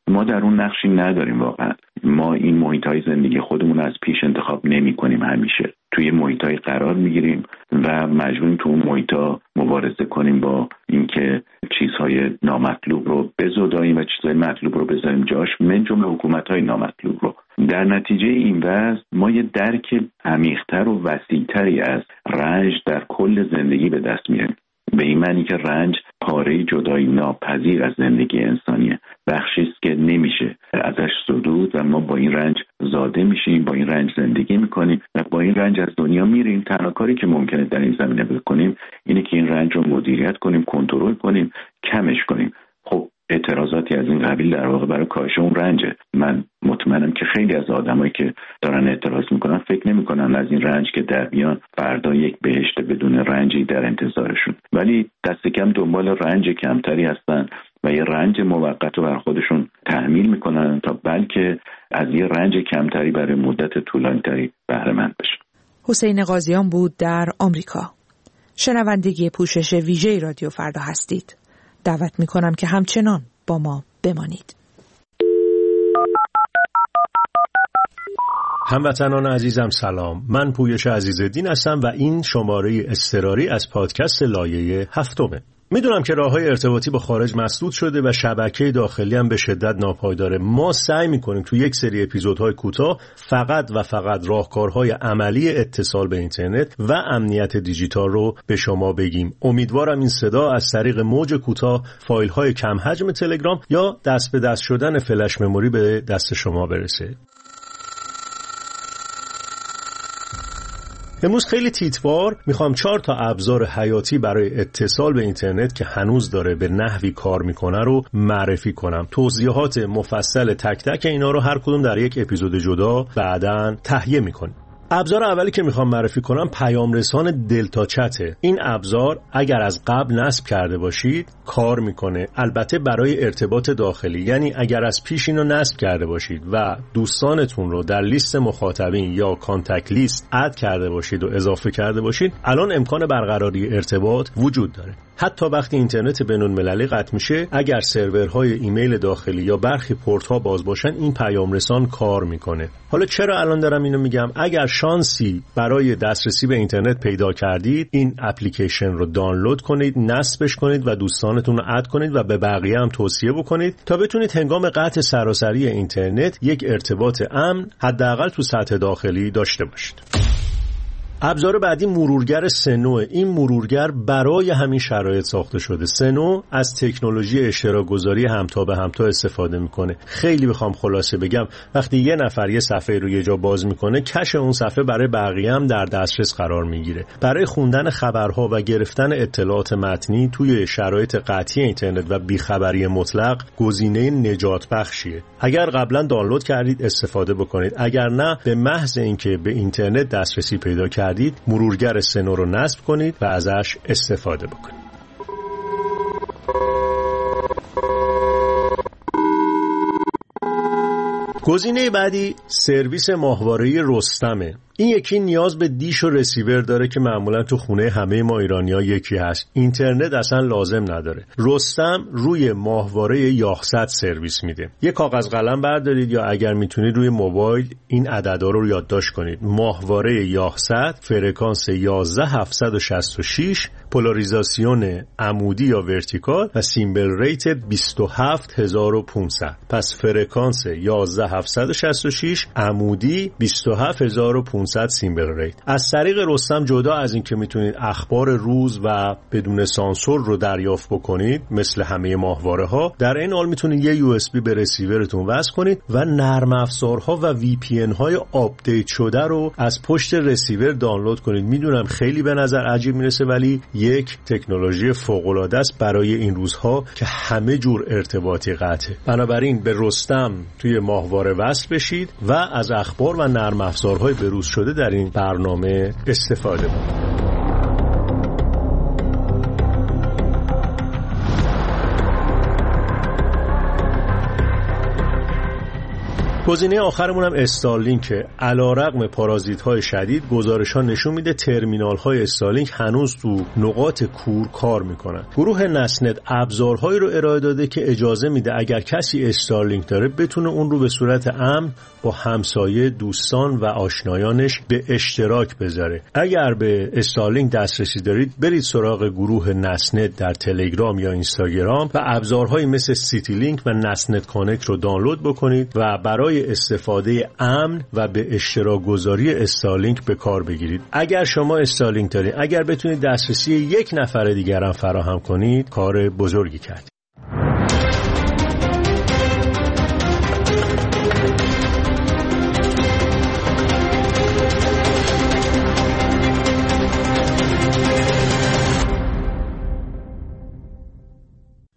ما در اون نقشی نداریم واقعا. ما این محیط‌های زندگی خودمون از پیش انتخاب نمی‌کنیم، همیشه توی محیط‌های قرار می‌گیریم و مجبوریم تو اون محیط‌ها مبارزه کنیم با اینکه چیزهای نامطلوب رو بزداییم و چیزهای مطلوب رو بذاریم جاش، من جمله حکومت‌های نامطلوب رو. در نتیجه این وضع ما یه درک عمیق‌تر و وسیع‌تری از رنج در کل زندگی به دست میاریم، به این معنی که رنج پاره جدایی ناپذیر از زندگی انسانیه، بخشی است که نمیشه ازش صدود و ما با این رنج زاده میشیم، با این رنج زندگی میکنیم و با این رنج از دنیا میریم. تنها کاری که ممکنه در این زمینه بکنیم اینه که این رنج رو مدیریت کنیم، کنترل کنیم، کمش کنیم. خب اعتراضاتی از این قبیل در واقع برای کاهش اون رنجه. من مطمئنم که خیلی از آدمایی که دارن اعتراض میکنن فکر نمیکنن از این رنج که در بیان فردا یک بهشت بدون رنجی در انتظارشون، ولی دست کم دنبال رنج کمتری هستن و یه رنج موقت رو بر خودشون تحمیل میکنن تا بلکه از یه رنج کمتری برای مدت طولانی‌تری بهره مند بشن. حسین قاضیان بود در آمریکا. شنوندگی پوشش ویژه رادیو فردا هستید. دعوت میکنم که همچنان با ما بمانید. هموطنان عزیزم سلام، من پویش عزیزالدین هستم و این شماره اضطراری از پادکست لایه 7. میدونم که راه‌های ارتباطی با خارج مسدود شده و شبکه داخلی هم به شدت ناپایداره. ما سعی میکنیم تو یک سری اپیزودهای کوتاه فقط راهکارهای عملی اتصال به اینترنت و امنیت دیجیتال رو به شما بگیم. امیدوارم این صدا از طریق موج کوتاه، فایل‌های کم حجم تلگرام یا دست به دست شدن فلش مموری به دست شما برسه. امروز خیلی تیتوار میخوام 4 تا ابزار حیاتی برای اتصال به اینترنت که هنوز داره به نحوی کار میکنه رو معرفی کنم. توضیحات مفصل تک تک اینا رو هر کدوم در یک اپیزود جدا بعداً تهیه میکنیم. ابزار اولی که میخوام معرفی کنم پیام رسان دلتا چته. این ابزار اگر از قبل نصب کرده باشید کار میکنه، البته برای ارتباط داخلی، یعنی اگر از پیش اینو نصب کرده باشید و دوستانتون رو در لیست مخاطبین یا کانتکت لیست اد کرده باشید و اضافه کرده باشید، الان امکان برقراری ارتباط وجود داره. حتی وقتی اینترنت بین‌المللی قطع میشه، اگر سرورهای ایمیل داخلی یا برخی پورت‌ها باز باشن، این پیام رسان کار میکنه. حالا چرا الان دارم اینو میگم؟ اگر شانسی برای دسترسی به اینترنت پیدا کردید، این اپلیکیشن رو دانلود کنید، نصبش کنید و دوستانتون رو اد کنید و به بقیه هم توصیه بکنید تا بتونید هنگام قطع سراسری اینترنت یک ارتباط امن حداقل تو سطح داخلی داشته باشید. ابزار بعدی مرورگر سنو. این مرورگر برای همین شرایط ساخته شده. سنو از تکنولوژی اشتراک گذاری همتا به همتا استفاده میکنه. خیلی بخوام خلاصه بگم، وقتی یه نفر یه صفحه رو یه جا باز میکنه، کش اون صفحه برای بقیه هم در دسترس قرار میگیره. برای خوندن خبرها و گرفتن اطلاعات متنی توی شرایط قطعی اینترنت و بیخبری مطلق گزینه نجات بخشیه. اگر قبلا دانلود کردید استفاده بکنید، اگر نه به محض اینکه به اینترنت دسترسی پیدا کردید مرورگر سنو رو نصب کنید و ازش استفاده بکنید. گزینه بعدی سرویس ماهواره‌ای رستمه. این یکی نیاز به دیش و رسیور داره که معمولا تو خونه همه ما ایرانی‌ها یکی هست. اینترنت اصلا لازم نداره. رستم روی ماهواره یاهصد سرویس میده. یه کاغذ قلم بردارید یا اگر میتونید روی موبایل این عددا رو یادداشت کنید. ماهواره یاهصد، فرکانس 11766، پولاریزاسیون عمودی یا ورتیکال و سیمبل ریت 27500. پس فرکانس 11766 عمودی 27500 سیمبل ریت. از طریق رستم جدا از این که میتونید اخبار روز و بدون سانسور رو دریافت بکنید مثل همه ماهواره ها، در این حال میتونید یه USB به رسیورتون وصل کنید و نرم افزارها و VPN های آپدیت شده رو از پشت رسیور دانلود کنید. میدونم خیلی به نظر عجیب میرسه، ولی یک تکنولوژی فوق العاده است برای این روزها که همه جور ارتباطی قطعه. بنابراین به رستم توی ماهواره وصل بشید و از اخبار و نرم افزارهای بروز شده در این برنامه استفاده کنید. گزینه آخرمون هم استارلینک. علیرغم پارازیت‌های شدید، گزارش‌ها نشون میده ترمینال‌های استارلینک هنوز تو نقاط کور کار میکنن. گروه نسنت ابزارهایی رو ارائه داده که اجازه میده اگر کسی استارلینک داره بتونه اون رو به صورت امن با همسایه، دوستان و آشنایانش به اشتراک بذاره. اگر به استارلینک دسترسی دارید برید سراغ گروه نسنت در تلگرام یا اینستاگرام و ابزارهایی مثل سیتی لینک و نسنت کانکت رو دانلود بکنید و برای استفاده امن و به اشتراک گذاری استارلینک به کار بگیرید. اگر شما استارلینک دارید، اگر بتونید دسترسی یک نفر دیگر هم فراهم کنید، کار بزرگی کرد.